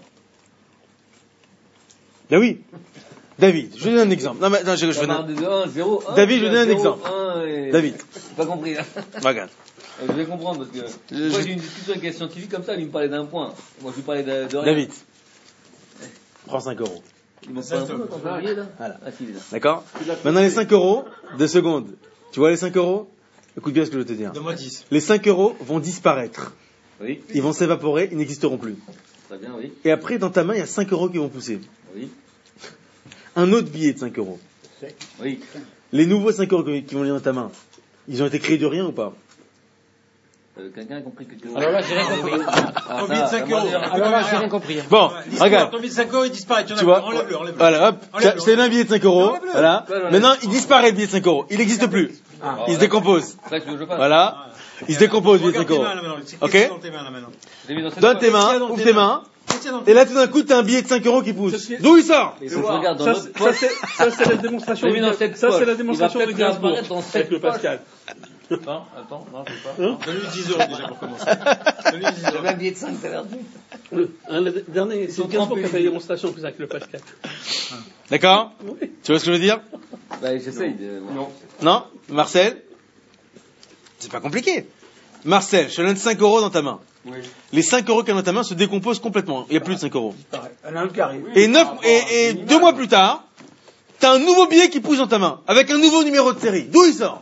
S1: Ben oui. David, je donne un exemple. Non, mais, non, je donne... David, je donne un exemple. David.
S3: J'ai pas compris.
S1: Regarde.
S3: Je vais comprendre, parce que moi j'ai une discussion avec un scientifique comme ça, lui me parlait d'un point. Moi je lui parlais de rien.
S1: David, prends 5 euros.
S3: Il m'a fait un peu quand on là.
S1: Voilà.
S3: Ah, si, là.
S1: D'accord? Maintenant les 5 euros, 2 secondes. Tu vois les 5 euros? Écoute bien ce que je vais te dire.
S2: Donne-moi 10.
S1: Les 5 euros vont disparaître.
S3: Oui.
S1: Ils vont s'évaporer, ils n'existeront plus.
S3: Très bien, oui.
S1: Et après, dans ta main, il y a 5 euros qui vont pousser.
S3: Oui.
S1: Un autre billet de 5 euros.
S3: Oui.
S1: Les nouveaux 5 euros qui vont aller dans ta main, ils ont été créés de rien ou pas?
S3: Quelqu'un a compris quelque chose?
S5: Alors là, j'ai rien compris.
S2: Ton billet de 5 euros.
S5: Alors là, j'ai rien compris.
S1: Bon, regarde.
S2: Ton billet de 5 euros, il disparaît. Tu
S1: vois,
S2: enlève-le.
S1: Voilà, hop,
S2: Enlève-le.
S1: c'est un billet de 5 euros.
S2: Enlève-le.
S1: Voilà. Maintenant, il disparaît le billet de 5 euros. Il n'existe plus. Il se décompose.
S3: C'est ça que je veux pas.
S1: Voilà. Il se décompose, le billet de 5 euros. Ok? Donne tes mains, ouvre tes mains. Et là, tout d'un coup, t'as un billet de 5 euros qui pousse. D'où il sort?
S3: Et je regarde dans notre poche.
S4: Ça, c'est la démonstration de Gainsbourg avec le Pascal.
S3: Attends, non, je sais pas.
S2: Donne-lui 10 euros déjà pour commencer. Donne-lui 10 euros.
S3: J'avais un billet de 5, t'as l'air dit.
S4: Le dernier, c'est Gainsbourg qui a fait la démonstration avec le Pascal.
S1: D'accord?
S4: Oui.
S1: Tu vois ce que je veux dire?
S3: Bah, j'essaye de... Non.
S1: Non? Marcel? C'est pas compliqué. Marcel, je te donne 5 euros dans ta main.
S3: Oui.
S1: Les 5 euros qu'il y a dans ta main se décomposent complètement. Il n'y a plus de 5 euros.
S5: Elle a un carré.
S1: Et 2 mois plus tard, t'as un nouveau billet qui pousse dans ta main, avec un nouveau numéro de série. D'où il sort?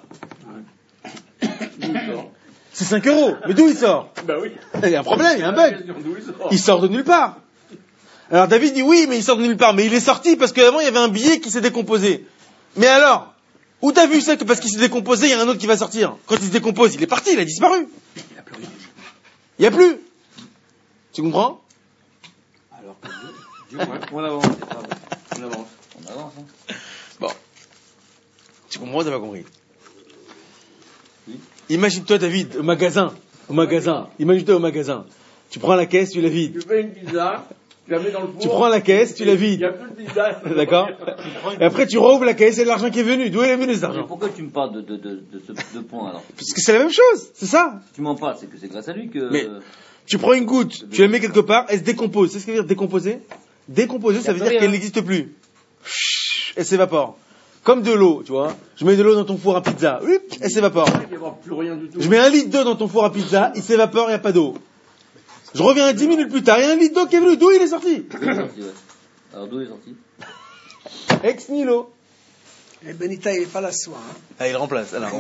S1: C'est 5 euros. Mais d'où il sort?
S4: Bah oui.
S1: Il y a un problème, il y a un bug. Il sort de nulle part. Alors David dit oui, mais il sort de nulle part. Mais il est sorti parce qu'avant il y avait un billet qui s'est décomposé. Mais alors, où t'as vu ça que parce qu'il s'est décomposé, il y a un autre qui va sortir? Quand il se décompose, il est parti, il a disparu. Il n'y a plus. Tu comprends?
S5: Alors
S3: On avance. On avance. Hein.
S1: Bon. Tu comprends ou t'as pas compris?
S3: Oui.
S1: Imagine-toi David, au magasin. Imagine-toi au magasin. Tu prends la caisse, tu la vides.
S5: tu fais une pizza, tu la mets dans le four.
S1: Tu prends la caisse, tu la
S5: Il
S1: vides.
S5: n'y a plus de pizza.
S1: D'accord? Et après tu rouvres la caisse et l'argent qui est venu. D'où est venu cet
S3: Mais
S1: argent?
S3: pourquoi tu me parles de ce point alors?
S1: Parce que c'est la même chose, c'est ça.
S3: Tu m'en parles, c'est que c'est grâce à lui que...
S1: Mais tu prends une goutte, tu la mets quelque part, elle se décompose. C'est ce que veut dire décomposer? Décomposer, ça veut dire qu'elle n'existe plus. Elle s'évapore. Comme de l'eau, tu vois. Je mets de l'eau dans ton four à pizza, elle s'évapore.
S5: Il n'y a plus rien du tout.
S1: Je mets 1 litre d'eau dans ton four à pizza, il s'évapore, il n'y a pas d'eau. Je reviens 10 minutes plus tard, il y a 1 litre d'eau qui est venu. D'où il est sorti?
S3: D'où il est sorti, ouais. Alors d'où il est sorti?
S1: Ex nihilo.
S6: Et Benita, il n'est pas là ce soir. Hein.
S1: Ah, il remplace, alors.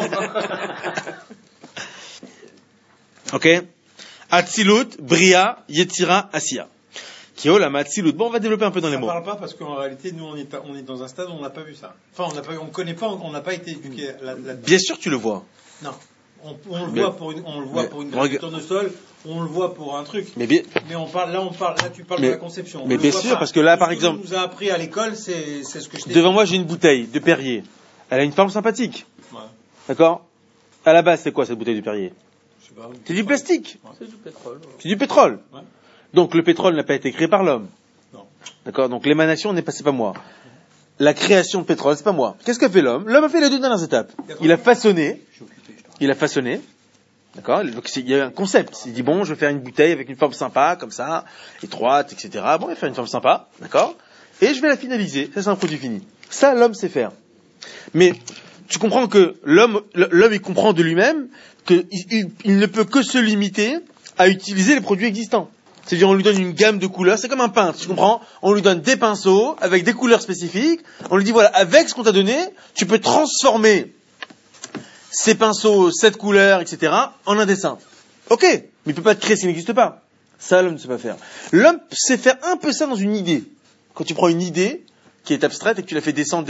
S3: On
S1: Ok? Atzilut, Bria, Yetzira, Asiya. Kiolama, Atzilut. Bon, on va développer un peu dans les mots.
S2: On ne parle pas parce qu'en réalité, nous, on est dans un stade où on n'a pas vu ça. Enfin, on ne connaît pas, on n'a pas été éduqué là-dedans.
S1: Bien sûr, tu le vois.
S2: Non. On le voit pour une grille de tournesol, on le voit pour un truc.
S1: Mais bien,
S2: Mais là, tu parles de la conception. On
S1: mais
S2: le
S1: bien
S2: voit
S1: sûr,
S2: pas.
S1: parce que là,
S2: Tout
S1: par
S2: ce
S1: exemple,
S2: qu'on nous a appris à l'école, c'est ce que je t'ai dit.
S1: devant moi, j'ai une bouteille de Perrier. Elle a une forme sympathique.
S2: Ouais.
S1: D'accord? À la base, c'est quoi cette bouteille de Perrier?
S2: Je sais pas.
S1: C'est du plastique.
S4: C'est du pétrole.
S1: C'est du pétrole.
S2: Ouais.
S1: Donc le pétrole n'a pas été créé par l'homme.
S2: Non.
S1: D'accord? Donc l'émanation c'est pas moi. La création de pétrole, c'est pas moi. Qu'est-ce qu'a fait l'homme? L'homme a fait les 2 dernières étapes. Il a façonné. D'accord? Donc il y a un concept. Il dit bon, je vais faire une bouteille avec une forme sympa, comme ça, étroite, etc. Bon, il va faire une forme sympa, d'accord? Et je vais la finaliser. Ça, c'est un produit fini. Ça, l'homme sait faire. Mais tu comprends que l'homme, il comprend de lui-même qu'il ne peut que se limiter à utiliser les produits existants. C'est-à-dire, on lui donne une gamme de couleurs. C'est comme un peintre, tu comprends? On lui donne des pinceaux avec des couleurs spécifiques. On lui dit voilà, avec ce qu'on t'a donné, tu peux transformer ces pinceaux, cette couleur, etc., en un dessin. Ok, mais il peut pas te créer s'il n'existe pas. Ça, l'homme ne sait pas faire. L'homme sait faire un peu ça dans une idée. Quand tu prends une idée qui est abstraite et que tu la fais descendre.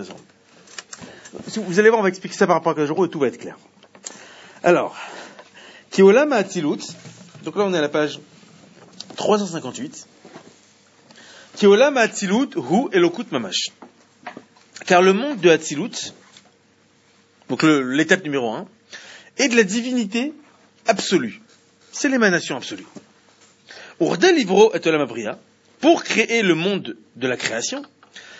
S1: Vous allez voir, on va expliquer ça par rapport à Kadosh et tout va être clair. Alors, Kiolam Atzilut, donc là on est à la page 358. Kiolam Atzilut hu Elokut Mamash. Car le monde de Atzilut, donc l'étape numéro 1, est de la divinité absolue. C'est l'émanation absolue. Urdel Livro et Olam Abria, pour créer le monde de la création,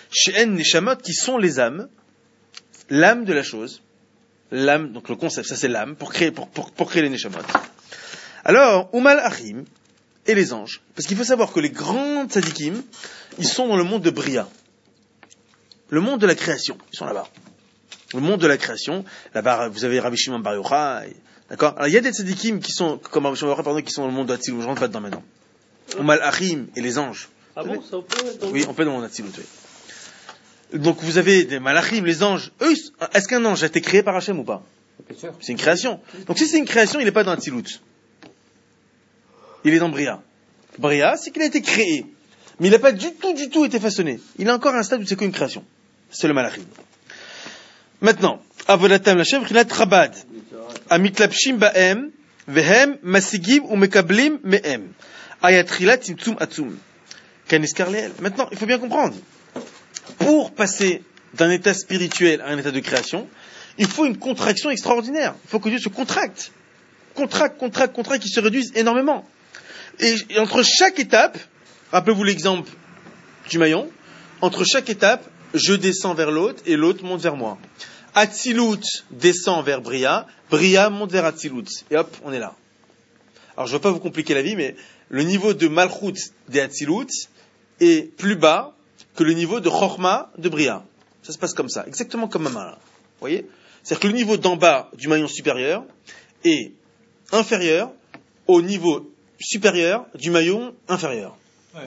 S1: She'en neshamot, qui sont les âmes, l'âme de la chose, l'âme, donc le concept, ça c'est l'âme, pour créer les neshamot. Alors, umal achim, et les anges, parce qu'il faut savoir que les grands tzadikim, ils sont dans le monde de Bria, le monde de la création, ils sont là-bas. Le monde de la création, là-bas, vous avez Rabbi Shimon Bar Yochai, d'accord? Alors, il y a des tzadikim qui sont, comme Rabbi Shimon Bar Yochai, qui sont dans le monde de Hatzilut, je rentre pas dedans maintenant. Umal achim, et les anges.
S4: Ah bon, ça on peut être dans...
S1: Oui, on peut dans le monde Hatzilut, oui. Donc, vous avez des malachim, les anges. Eux, est-ce qu'un ange a été créé par Hachem ou pas? C'est une création. Donc, si c'est une création, il n'est pas dans Hatzilut. Il est dans Bria. Bria, c'est qu'il a été créé. Mais il n'a pas du tout été façonné. Il a encore un stade où c'est qu'une création. C'est le malachim. Maintenant, Avodatam Lashem, Rinat Rabad. Amitlapshim Ba'em, Vehem, Masigim ou Mekablim Mehem. Ayatrilat Tzimtzum Atzum. Kaniskar Leel. Maintenant, il faut bien comprendre. Pour passer d'un état spirituel à un état de création, il faut une contraction extraordinaire. Il faut que Dieu se contracte. Contracte, qui se réduise énormément. Et entre chaque étape, rappelez-vous l'exemple du maillon, entre chaque étape, je descends vers l'autre et l'autre monte vers moi. Hatzilut descend vers Bria, Bria monte vers Hatzilut. Et hop, on est là. Alors je ne veux pas vous compliquer la vie, mais le niveau de Malchut des Hatzilut est plus bas que le niveau de Chochma de Bria. Ça se passe comme ça, exactement comme Mama. Vous voyez? C'est-à-dire que le niveau d'en bas du maillon supérieur est inférieur au niveau supérieur du maillon inférieur.
S2: Ouais.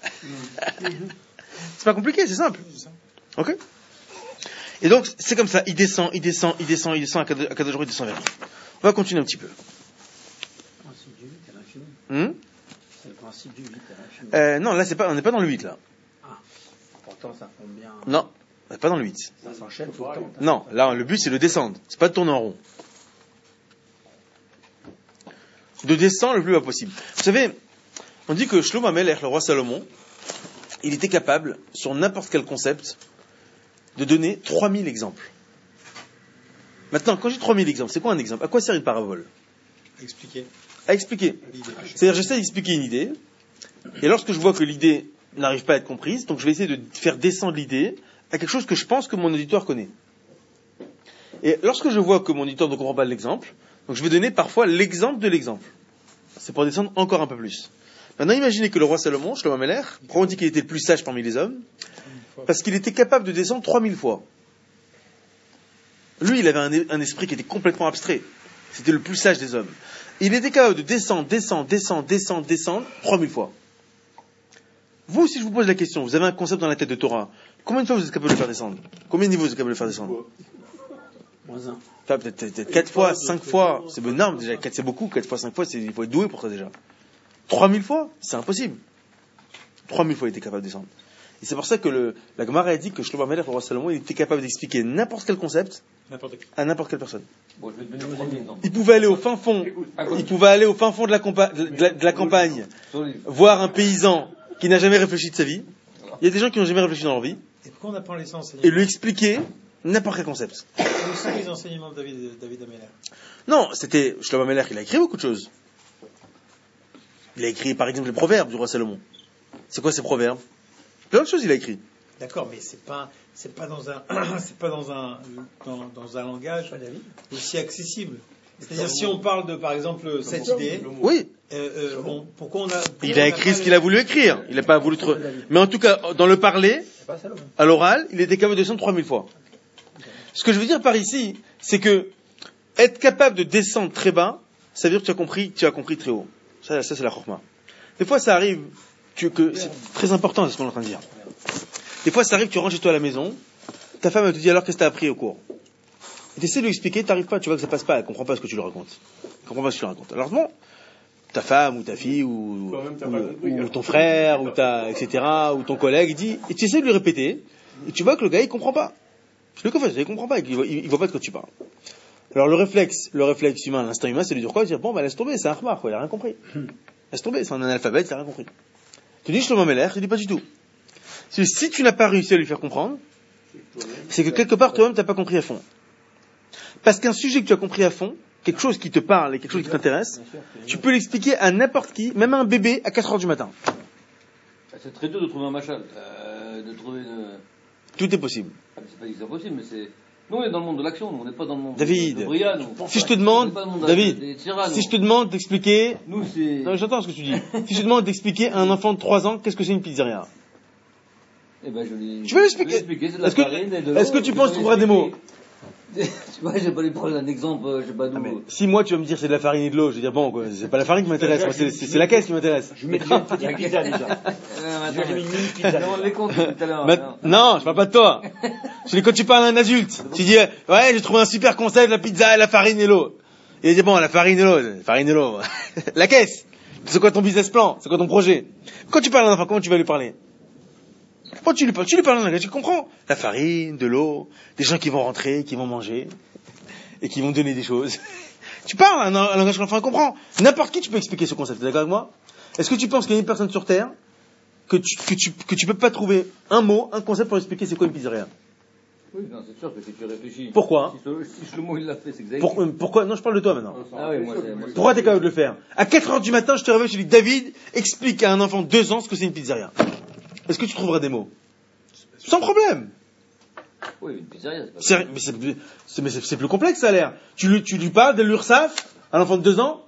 S1: C'est pas compliqué, c'est simple. Ok? Et donc, c'est comme ça, il descend, à Kadosh Baruch Hu, il descend vers lui. On va continuer un petit peu.
S4: Le principe du 8 à l'infini. C'est le principe du 8 à l'infini.
S1: Non, là, on n'est pas dans le 8, là.
S4: Ah, pourtant, ça tombe bien.
S1: Non, on n'est pas dans le 8.
S4: Ça s'enchaîne tout le temps.
S1: Non, là, le but, c'est de descendre. C'est pas de tourner en rond. De descendre le plus bas possible. Vous savez, on dit que Shlomo HaMelech, le roi Salomon, il était capable, sur n'importe quel concept, de donner 3000 exemples. Maintenant, quand j'ai 3000 exemples, c'est quoi un exemple? À quoi sert une parabole?
S2: Expliquer.
S1: À expliquer. C'est-à-dire, j'essaie d'expliquer une idée, et lorsque je vois que l'idée n'arrive pas à être comprise, donc je vais essayer de faire descendre l'idée à quelque chose que je pense que mon auditoire connaît. Et lorsque je vois que mon auditeur ne comprend pas l'exemple, donc je vais donner parfois l'exemple de l'exemple. C'est pour descendre encore un peu plus. Maintenant, imaginez que le roi Salomon, Shlomo HaMelech, on dit qu'il était le plus sage parmi les hommes, parce qu'il était capable de descendre 3000 fois. Lui, il avait un esprit qui était complètement abstrait. C'était le plus sage des hommes. Il était capable de descendre 3000 fois. Vous, si je vous pose la question, vous avez un concept dans la tête de Torah, combien de fois vous êtes capable de le faire descendre? Combien de niveaux vous êtes capable de le faire descendre?
S4: Moins 1.
S1: Enfin, peut-être 4 fois, 5 fois, c'est énorme déjà. 4 c'est beaucoup, 4 fois, 5 fois, il faut être doué pour ça déjà. 3000 fois, c'est impossible. 3000 fois, il était capable de descendre. Et c'est pour ça que la Gemara a dit que Shlomo HaMelech, le roi Salomon, il était capable d'expliquer n'importe quel concept à n'importe quelle personne.
S3: Bon, je vais te donner un exemple.
S1: Il pouvait aller au fin fond, de la campagne, voir un paysan qui n'a jamais réfléchi de sa vie. Il y a des gens qui n'ont jamais réfléchi dans leur vie.
S2: Et pourquoi on apprend les enseignements?
S1: Et lui expliquer n'importe quel concept.
S2: Quels sont les enseignements de David HaMelech?
S1: Non, c'était Shlomo HaMelech, il a écrit beaucoup de choses. Il a écrit par exemple les proverbes du roi Salomon. C'est quoi ces proverbes? Plein de choses il a écrit.
S2: D'accord, mais c'est pas dans un langage aussi accessible. C'est-à-dire si on parle de par exemple cette idée,
S1: oui.
S2: Pourquoi on a
S1: il a écrit ce qu'il a voulu écrire. Il n'a pas voulu mais en tout cas dans le parler, à l'oral, il était capable de descendre 3000 fois. Ce que je veux dire par ici, c'est que être capable de descendre très bas, ça veut dire que tu as compris très haut. Ça c'est la chokma. Des fois ça arrive que c'est très important, c'est ce qu'on est en train de dire. Des fois ça arrive que tu rentres chez toi à la maison, ta femme elle te dit alors qu'est-ce que tu as appris au cours? Et tu essaies de lui expliquer, tu n'arrives pas, tu vois que ça passe pas, elle comprend pas ce que tu lui racontes. Alors bon, ta femme ou ta fille ou ton frère ou etc. ou ton collègue il dit, et tu essaies de lui répéter, et tu vois que le gars il comprend pas. Il comprend pas, il voit pas de quoi tu parles. Alors le réflexe humain, l'instinct humain, c'est de dire quoi? Dire bon laisse tomber, c'est un khmar, il a rien compris. Laisse tomber, c'est un analphabète, il a rien compris. Tu dis Shlomo HaMelech, il dit pas du tout. Si tu n'as pas réussi à lui faire comprendre, c'est que quelque part toi-même t'as pas compris à fond. Parce qu'un sujet que tu as compris à fond, quelque chose qui te parle et quelque chose qui t'intéresse, tu peux l'expliquer à n'importe qui, même à un bébé à 4 heures du matin.
S3: C'est très dur de trouver un machal,
S1: Tout est possible.
S3: Ah, c'est pas dit que c'est impossible, mais c'est... Nous, on est dans le monde de l'action, nous, on n'est pas dans le monde
S1: David,
S3: de Brian.
S1: si je te demande, David, si je te demande d'expliquer...
S3: Nous, c'est...
S1: Non, j'entends ce que tu dis. Si je te demande d'expliquer à un enfant de 3 ans qu'est-ce que c'est une pizzeria.
S3: Eh ben, je vais...
S1: Tu veux l'expliquer? Est-ce que tu penses qu'on trouvera des mots?
S3: Tu vois, j'ai pas les prendre un exemple, je sais pas d'où.
S1: Si moi tu vas me dire c'est de la farine et de l'eau, je vais dire bon, quoi, c'est pas la farine qui m'intéresse, moi, c'est la caisse qui m'intéresse.
S5: Je mettrais une petite pizza déjà. Je mets une mini pizza.
S3: On les compte tout à l'heure.
S1: Non, je parle pas de toi. Je dis quand tu parles à un adulte, tu dis ouais, j'ai trouvé un super concept, la pizza, la farine et l'eau. Il dit bon, la farine et l'eau. La caisse. C'est quoi ton business plan? C'est quoi ton projet? Quand tu parles à un enfant, comment tu vas lui parler? Quand tu lui parles en langage, tu comprends? La farine, de l'eau, des gens qui vont rentrer, qui vont manger, et qui vont donner des choses. Tu parles un langage que l'enfant comprend. N'importe qui, tu peux expliquer ce concept. T'es d'accord avec moi? Est-ce que tu penses qu'il y a une personne sur Terre que tu peux pas trouver un mot, un concept pour expliquer c'est quoi une pizzeria?
S3: Oui, non, c'est sûr que si tu réfléchis.
S1: Pourquoi?
S3: Si le mot il l'a fait, c'est exact.
S1: Pourquoi? Non, je parle de toi maintenant.
S3: Ah oui, moi,
S1: Pourquoi t'es capable de le faire? À 4 heures du matin, je te réveille, je te dis David, explique à un enfant de 2 ans ce que c'est une pizzeria. Est-ce que tu trouveras des mots? Sans problème.
S3: Oui, une pizzeria, c'est pas...
S1: Mais c'est plus complexe, ça a l'air. Tu lui parles de l'URSSAF, à un enfant de 2 ans?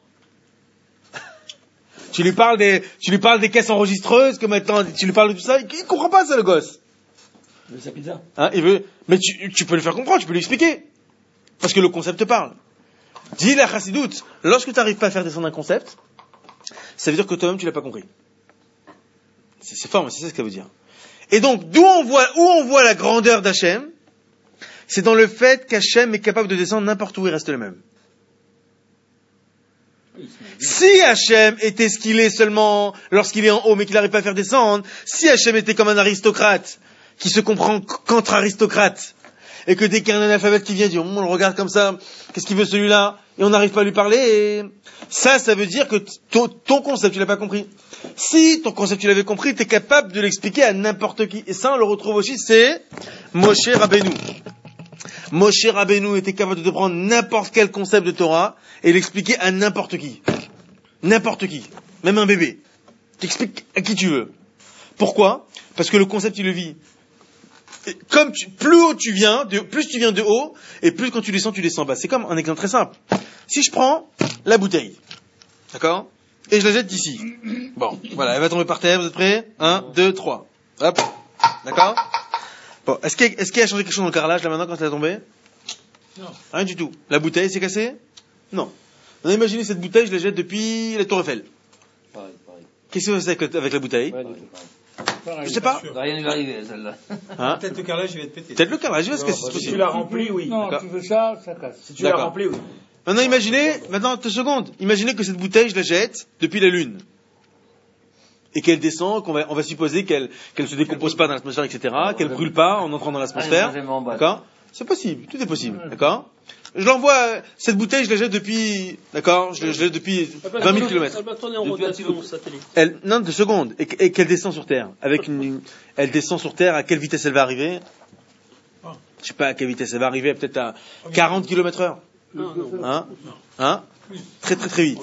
S1: Tu lui parles des caisses enregistreuses, que maintenant, tu lui parles de tout ça, il comprend pas ça, le gosse.
S5: Il veut sa pizza.
S1: Hein, mais tu peux le faire comprendre, tu peux lui expliquer. Parce que le concept te parle. Dis la chassidoute, lorsque tu n'arrives pas à faire descendre un concept, ça veut dire que toi-même tu l'as pas compris. C'est fort, mais c'est ça ce que ça veut dire. Et donc, où on voit la grandeur d'Hachem, c'est dans le fait qu'Hachem est capable de descendre n'importe où, il reste le même. Si Hachem était ce qu'il est seulement lorsqu'il est en haut, mais qu'il n'arrive pas à faire descendre, si Hachem était comme un aristocrate, qui se comprend qu'entre aristocrates, et que dès qu'il y a un analphabète qui vient, dit, on le regarde comme ça, qu'est-ce qu'il veut celui-là, et on n'arrive pas à lui parler, et ça veut dire que ton concept, tu l'as pas compris. Si ton concept, tu l'avais compris, tu es capable de l'expliquer à n'importe qui. Et ça, on le retrouve aussi, c'est Moshe Rabbeinu. Moshe Rabbeinu était capable de prendre n'importe quel concept de Torah et l'expliquer à n'importe qui. N'importe qui. Même un bébé. T'expliques à qui tu veux. Pourquoi? Parce que le concept, il le vit. Et plus haut tu viens, plus tu viens de haut, et plus quand tu descends bas. C'est comme un exemple très simple. Si je prends la bouteille, d'accord? Et je la jette d'ici. Bon, voilà, elle va tomber par terre, vous êtes prêts? 1, 2, 3. Hop. D'accord? Bon, est-ce qu'il a changé quelque chose dans le carrelage là maintenant quand elle est tombée?
S2: Non.
S1: Rien du tout. La bouteille s'est cassée? Non. On a imaginé cette bouteille, je la jette depuis la Tour Eiffel.
S3: Pareil.
S1: Qu'est-ce qui se passe avec la bouteille? Je sais pas.
S3: Rien ne va arriver, celle-là.
S1: Hein?
S2: Peut-être le carrelage il va être pété.
S1: Peut-être le carrelage, parce que c'est
S5: Si
S1: possible.
S5: tu la remplis, oui. Non, tu veux ça casse. Si tu la
S1: D'accord.
S5: remplis, oui.
S1: Maintenant, 2 secondes. Imaginez que cette bouteille, je la jette depuis la Lune. Et qu'elle descend, on va supposer qu'elle se décompose pas dans l'atmosphère, etc., qu'elle brûle pas en entrant dans l'atmosphère. D'accord? C'est possible. Tout est possible. D'accord? Je l'envoie, cette bouteille, je la jette depuis, d'accord? Je la jette depuis 20 000 km.
S4: Elle va tourner en rotation satellite.
S1: Non, 2 secondes. Et qu'elle descend sur Terre. Elle descend sur Terre, à quelle vitesse elle va arriver? Je sais pas à quelle vitesse elle va arriver, peut-être à 40 km heure. Hein? Très très très vite.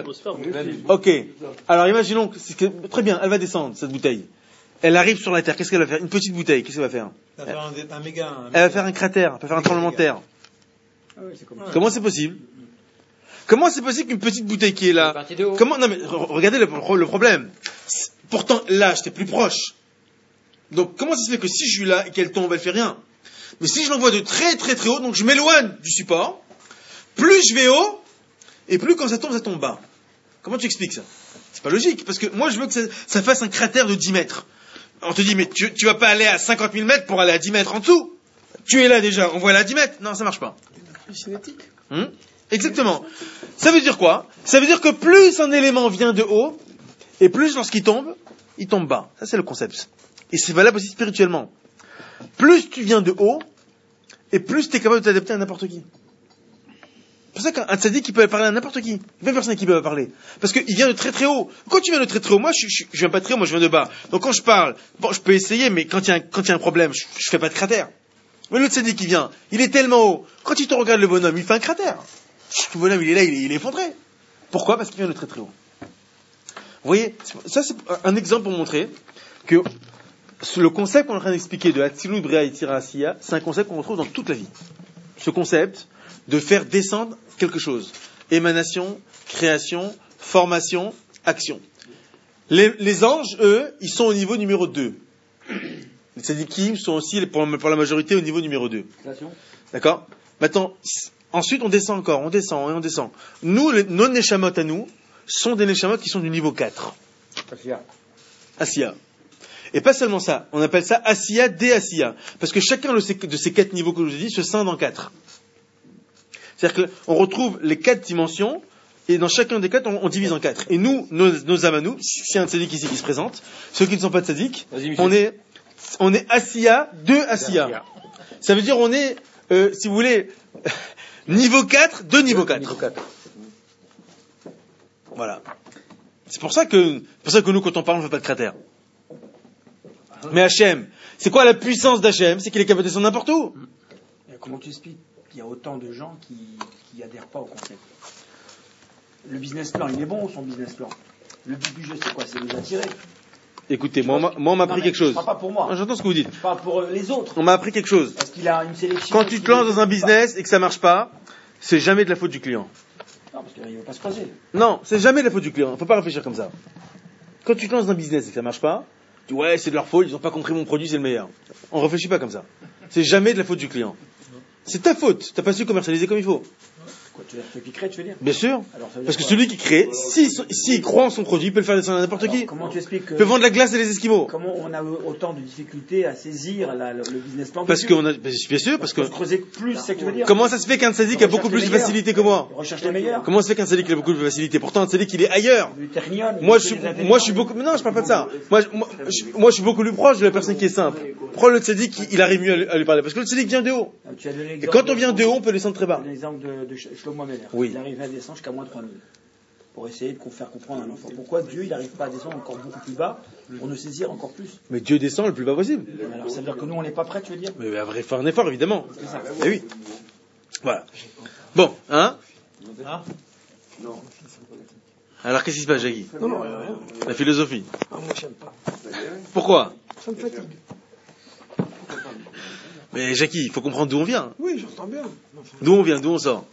S1: Ok. Alors imaginons que très bien, elle va descendre, cette bouteille. Elle arrive sur la Terre, qu'est-ce qu'elle va faire? Une petite bouteille, qu'est-ce qu'elle va faire?
S2: Ça va faire un méga.
S1: Elle va faire un cratère, elle va faire un tremblement de terre. Comment c'est possible? Comment c'est possible qu'une petite bouteille qui est là? Non mais regardez le problème. Pourtant là, j'étais plus proche. Donc comment ça se fait que si je suis là et qu'elle tombe, elle fait rien? Mais si je l'envoie de très très très haut, donc je m'éloigne du support, plus je vais haut, et plus quand ça tombe bas. Comment tu expliques ça? C'est pas logique, parce que moi je veux que ça fasse un cratère de 10 mètres. On te dit, mais tu vas pas aller à 50 000 mètres pour aller à 10 mètres en dessous. Tu es là déjà, on voit là à 10 mètres. Non, ça marche pas.
S6: Cinétique.
S1: Exactement. Ça veut dire quoi? Ça veut dire que plus un élément vient de haut, et plus lorsqu'il tombe, il tombe bas. Ça c'est le concept. Et c'est valable aussi spirituellement. Plus tu viens de haut, et plus tu es capable de t'adapter à n'importe qui. C'est pour ça qu'un tzaddik, il peut parler à n'importe qui. Il n'y a pas personne à qui il peut parler. Parce qu'il vient de très très haut. Quand tu viens de très très haut, moi je viens pas de très haut, moi je viens de bas. Donc quand je parle, bon je peux essayer, mais quand il y a un problème, je fais pas de cratère. Mais le tzaddik qui vient, il est tellement haut. Quand il te regarde le bonhomme, il fait un cratère. Le bonhomme il est là, il est effondré. Pourquoi? Parce qu'il vient de très très haut. Vous voyez, ça c'est un exemple pour montrer que le concept qu'on est en train d'expliquer de Hatzilut, Bria, Yetzira, Asiya, c'est un concept qu'on retrouve dans toute la vie. Ce concept de faire descendre quelque chose. Émanation, création, formation, action. Les anges, eux, ils sont au niveau numéro 2. Les tzadikim sont aussi, pour la majorité, au niveau numéro 2. D'accord? Maintenant, ensuite, on descend encore, on descend et on descend. Nous, nos neshamot à nous, sont des neshamot qui sont du niveau 4. Asiya. Et pas seulement ça, on appelle ça Asiya de Asiya. Parce que chacun de ces 4 niveaux que je vous ai dit se scinde en 4. C'est-à-dire qu'on retrouve les 4 dimensions, et dans chacun des 4, on divise en 4. Et nous, nos âmes à nous, s'il y a un tzadik ici qui se présente, ceux qui ne sont pas tzadik, on est Asiya de Asiya. Ça veut dire on est, si vous voulez, niveau 4 de niveau 4. Voilà. C'est pour ça que nous, quand on parle, on ne fait pas de cratère. Mais Hachem, c'est quoi la puissance d'Hachem? C'est qu'il est capable de descendre n'importe où.
S5: Comment tu expliques qu'il y a autant de gens qui adhèrent pas au concept? Le business plan, il est bon, son business plan. Le but du jeu, c'est quoi? C'est nous attirer.
S1: Écoutez, moi, on m'a appris quelque chose.
S5: Je parle pas pour moi.
S1: J'entends ce que vous dites.
S5: Je parle pour les autres.
S1: On m'a appris quelque chose.
S5: Parce qu'il a une sélection.
S1: Quand tu te lances dans un business et que ça marche pas, c'est jamais de la faute du client.
S5: Non, parce qu'il ne va pas se croiser.
S1: Non, c'est jamais de la faute du client. Faut pas réfléchir comme ça. Quand tu te lances dans un business et que ça marche pas, tu dis ouais, c'est de leur faute, ils ont pas compris mon produit, c'est le meilleur. On réfléchit pas comme ça. C'est jamais de la faute du client. C'est ta faute. T'as pas su commercialiser comme il faut.
S5: Quoi, tu qui crée, tu veux dire?
S1: Bien sûr.
S5: Alors, ça veut dire
S1: parce que
S5: quoi?
S1: celui qui crée, s'il croit en son produit, il peut le faire descendre à n'importe qui.
S5: Comment tu expliques
S1: Il peut vendre la glace et les esquimaux.
S5: Comment on a autant de difficultés à saisir le business plan?
S1: Parce qu'on a, bien sûr, parce que.
S5: Se creuser plus, c'est ce que tu veux dire?
S1: Comment ça se fait qu'un tzadik a beaucoup plus de facilité que moi?
S5: Recherche les meilleurs.
S1: Comment ça se fait qu'un tzadik a beaucoup plus de facilité? Pourtant, un tzadik, il est ailleurs. Moi, je suis beaucoup, non, je parle pas de ça. Moi, je suis beaucoup plus proche de la personne qui est simple. Pourquoi le tzadik, il arrive mieux à lui parler? Parce que le tzadik vient de haut. Et quand on vient de haut, on peut descendre très bas.
S5: L'exemple de Shlomo Ameler.
S1: Oui.
S5: Il arrive à descendre jusqu'à moins 3000. Pour essayer de faire comprendre à un enfant. Pourquoi Dieu, il n'arrive pas à descendre encore beaucoup plus bas pour nous saisir encore plus?
S1: Mais Dieu descend le plus bas possible.
S5: Alors, ça veut dire que nous, on n'est pas prêts, tu veux dire?
S1: Mais il va faire un effort, évidemment. Eh oui. Voilà. Bon, hein? Non. Alors, qu'est-ce qui se passe, Jackie?
S6: Non, rien.
S1: La philosophie.
S6: Ah, moi, j'aime pas.
S1: Pourquoi?
S6: Ça me fatigue.
S1: Mais Jackie, il faut comprendre d'où on vient.
S6: Oui, j'entends bien.
S1: D'où on vient, d'où on sort.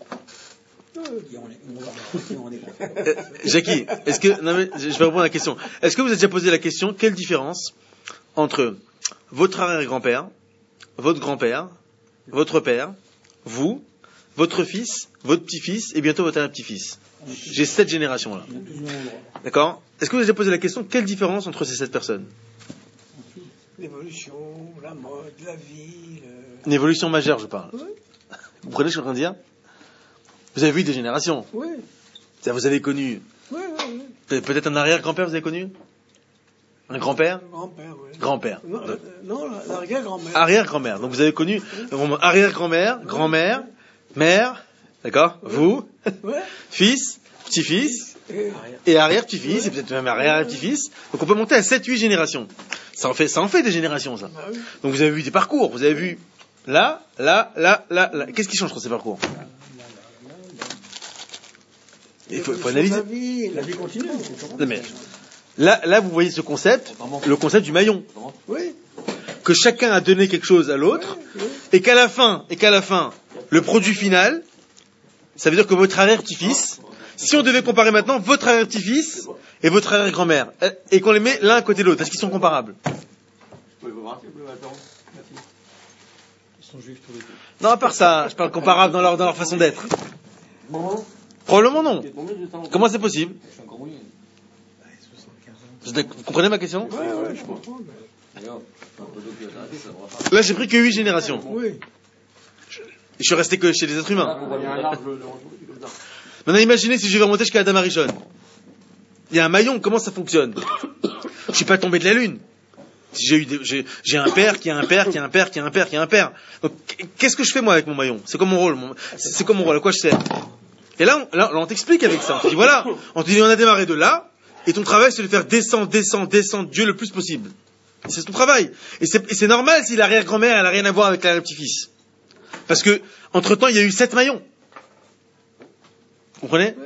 S1: Jackie, est-ce que, non mais, je vais répondre à la question. Est-ce que vous avez déjà posé la question, quelle différence entre votre arrière-grand-père, votre grand-père, votre père, vous, votre fils, votre petit-fils et bientôt votre arrière-petit-fils? J'ai 7 générations là. D'accord? Est-ce que vous avez déjà posé la question, quelle différence entre ces 7 personnes?
S6: L'évolution, la mode, la vie.
S1: Une évolution majeure, je parle. Oui. Vous comprenez ce que je suis en train de dire? Vous avez vu des générations.
S6: Oui.
S1: Vous avez connu.
S6: Oui.
S1: Peut-être un arrière-grand-père, vous avez connu? Un grand-père?
S6: Grand-père, oui.
S1: Grand-père.
S6: Non, l'arrière-grand-mère.
S1: Arrière-grand-mère. Donc vous avez connu arrière-grand-mère, grand-mère, mère, d'accord? Vous,
S6: Ouais.
S1: fils, petit-fils, et arrière-petit-fils, et peut-être même arrière-petit-fils. Donc on peut monter à 7-8 générations. Ça en fait des générations, ça.
S6: Bah oui.
S1: Donc vous avez vu des parcours, vous avez vu là. Qu'est-ce qui change entre ces parcours? Il faut analyser.
S6: La vie continue.
S1: Non, mais là, vous voyez ce concept, le concept du maillon.
S6: Oui.
S1: Que chacun a donné quelque chose à l'autre, et qu'à la fin, le produit final, ça veut dire que votre arrière-petit-fils, si on devait comparer maintenant votre arrière-petit-fils et votre arrière-grand-mère, et qu'on les met l'un à côté de l'autre, est-ce qu'ils sont comparables? Non, à part ça, je parle comparable dans leur façon d'être. Probablement non. Comment c'est possible? Vous comprenez ma question?
S6: Ouais, je comprends.
S1: Là, j'ai pris que 8 générations.
S6: Oui.
S1: Je suis resté que chez les êtres humains. Maintenant, imaginez si je vais remonter jusqu'à Adam Arishon. Il y a un maillon, comment ça fonctionne? Je suis pas tombé de la lune. J'ai un père qui a un père qui a un père qui a un père qui a un père. Donc, qu'est-ce que je fais moi avec mon maillon? C'est comme mon rôle. C'est comme mon rôle. À quoi je sers? Et là, on t'explique avec ça. On te dit voilà, on te dit on a démarré de là, et ton travail c'est de faire descendre Dieu le plus possible. Et c'est ton travail. Et c'est normal si l'arrière-grand-mère elle a rien à voir avec l'arrière-petit-fils. Parce que entre temps il y a eu 7 maillons. Vous comprenez?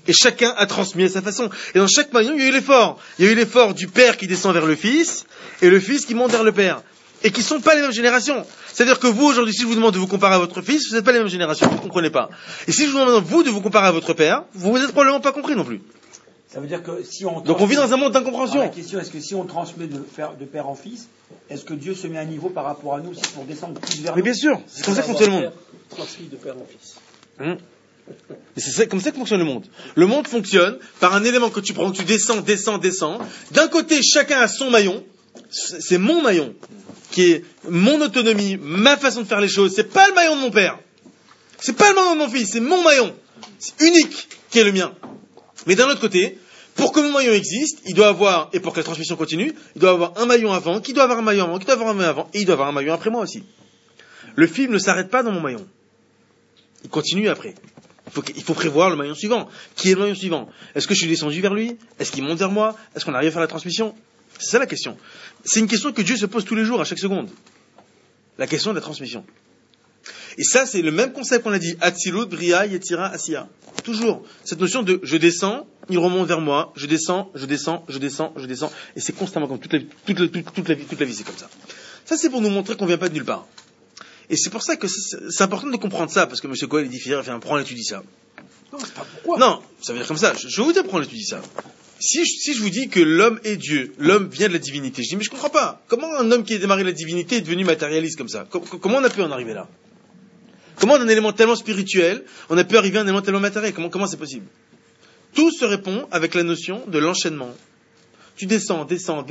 S1: Et chacun a transmis à sa façon. Et dans chaque maillon, il y a eu l'effort. Il y a eu l'effort du père qui descend vers le fils, et le fils qui monte vers le père. Et qui ne sont pas les mêmes générations. C'est-à-dire que vous, aujourd'hui, si je vous demande de vous comparer à votre fils, vous n'êtes pas les mêmes générations, vous ne comprenez pas. Et si je vous demande, vous, de vous comparer à votre père, vous n'êtes probablement pas compris non plus.
S5: Ça veut dire que si on...
S1: Donc on vit dans un monde d'incompréhension.
S5: La question, est-ce que si on transmet de père en fils, est-ce que Dieu se met à niveau par rapport à nous aussi pour descendre plus vers nous?
S1: Mais bien sûr, c'est comme ça que fonctionne le monde.
S4: Transmis de père en fils.
S1: Et c'est comme ça que fonctionne le monde. Le monde fonctionne par un élément que tu prends, que tu descends. D'un côté, chacun a son maillon. C'est mon maillon, qui est mon autonomie, ma façon de faire les choses. C'est pas le maillon de mon père. C'est pas le maillon de mon fils, c'est mon maillon. C'est unique qui est le mien. Mais d'un autre côté, pour que mon maillon existe, il doit avoir, et pour que la transmission continue, il doit avoir un maillon avant, qui doit avoir un maillon avant, qui doit avoir un maillon avant, et il doit avoir un maillon après moi aussi. Le film ne s'arrête pas dans mon maillon. Il continue après. Il faut prévoir le maillon suivant. Qui est le maillon suivant? Est-ce que je suis descendu vers lui? Est-ce qu'il monte vers moi? Est-ce qu'on arrive à faire la transmission? C'est ça la question. C'est une question que Dieu se pose tous les jours, à chaque seconde. La question de la transmission. Et ça, c'est le même concept qu'on a dit. Atzilut, Bria, Yetzira, Asiya. Toujours. Cette notion de je descends, il remonte vers moi, je descends. Et c'est constamment comme toute la vie, c'est comme ça. Ça, c'est pour nous montrer qu'on vient pas de nulle part. Et c'est pour ça que c'est important de comprendre ça, parce que M. Cohen, il dit, prends l'étudie ça.
S6: Non, c'est pas pourquoi.
S1: Non, ça veut dire comme ça. Je vais vous dire, prends l'étudie ça. Si je vous dis que l'homme est Dieu, l'homme vient de la divinité, je dis, mais je comprends pas. Comment un homme qui a démarré la divinité est devenu matérialiste comme ça? Comment on a pu en arriver là? Comment d'un élément tellement spirituel, on a pu arriver à un élément tellement matériel? Comment c'est possible? Tout se répond avec la notion de l'enchaînement. Tu descends.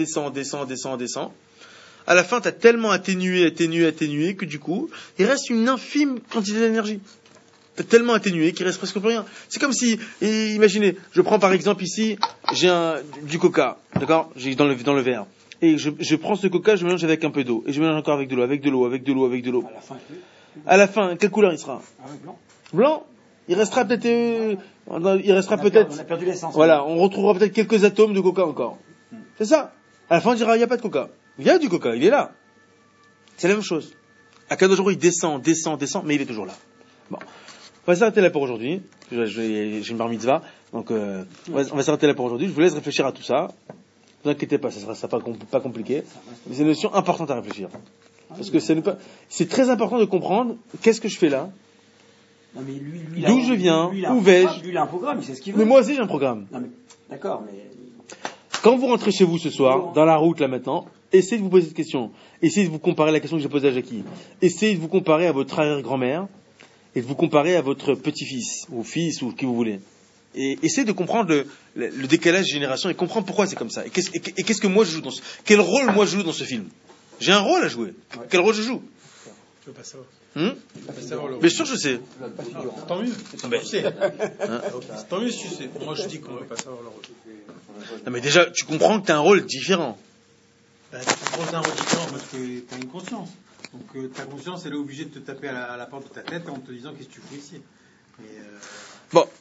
S1: À la fin, tu as tellement atténué que du coup, il reste une infime quantité d'énergie. Tu as tellement atténué qu'il reste presque plus rien. C'est comme si, imaginez, je prends par exemple ici, j'ai du coca, d'accord? J'ai dans le verre. Et je prends ce coca, je mélange avec un peu d'eau. Et je mélange encore avec de l'eau. À la fin, quelle couleur il sera?
S5: Blanc.
S1: Blanc. Il restera peut-être.
S5: On a perdu l'essence.
S1: Voilà, on retrouvera peut-être quelques atomes de coca encore. C'est ça. À la fin, on dira, il n'y a pas de coca. Il y a du coca, il est là. C'est la même chose. Akadosh Baruch Hu, il descend, mais il est toujours là. Bon. On va s'arrêter là pour aujourd'hui. J'ai une bar mitzvah. Donc, on va s'arrêter là pour aujourd'hui. Je vous laisse réfléchir à tout ça. Ne vous inquiétez pas, ça sera pas compliqué. Mais c'est une notion importante à réfléchir. Parce que c'est très important de comprendre qu'est-ce que je fais là.
S5: Non, mais lui,
S1: d'où je viens, où vais-je.
S5: Lui, il a un programme, il sait ce qu'il veut.
S1: Mais moi aussi, j'ai un programme.
S5: Non, mais, d'accord, mais...
S1: Quand vous rentrez chez vous ce soir, dans la route là maintenant, essayez de vous poser cette question. Essayez de vous comparer à la question que j'ai posée à Jackie. Essayez de vous comparer à votre arrière-grand-mère et de vous comparer à votre petit-fils ou fils ou qui vous voulez. Et essayez de comprendre le décalage de génération et comprendre pourquoi c'est comme ça. Et qu'est-ce que moi je joue quel rôle moi je joue dans ce film? J'ai un rôle à jouer. Ouais. Quel rôle je joue?
S2: Je veux pas savoir.
S1: Pas savoir bien sûr je sais.
S2: Tant mieux. Tu sais. Tant mieux si tu sais. Moi je dis qu'on ne veut pas savoir le rôle.
S1: Non mais déjà tu comprends que tu as un rôle différent.
S2: Tu comprends un rôle différent parce que tu as une conscience. Donc ta conscience elle est obligée de te taper à la porte de ta tête en te disant qu'est-ce que tu fous ici. Mais,
S1: Bon.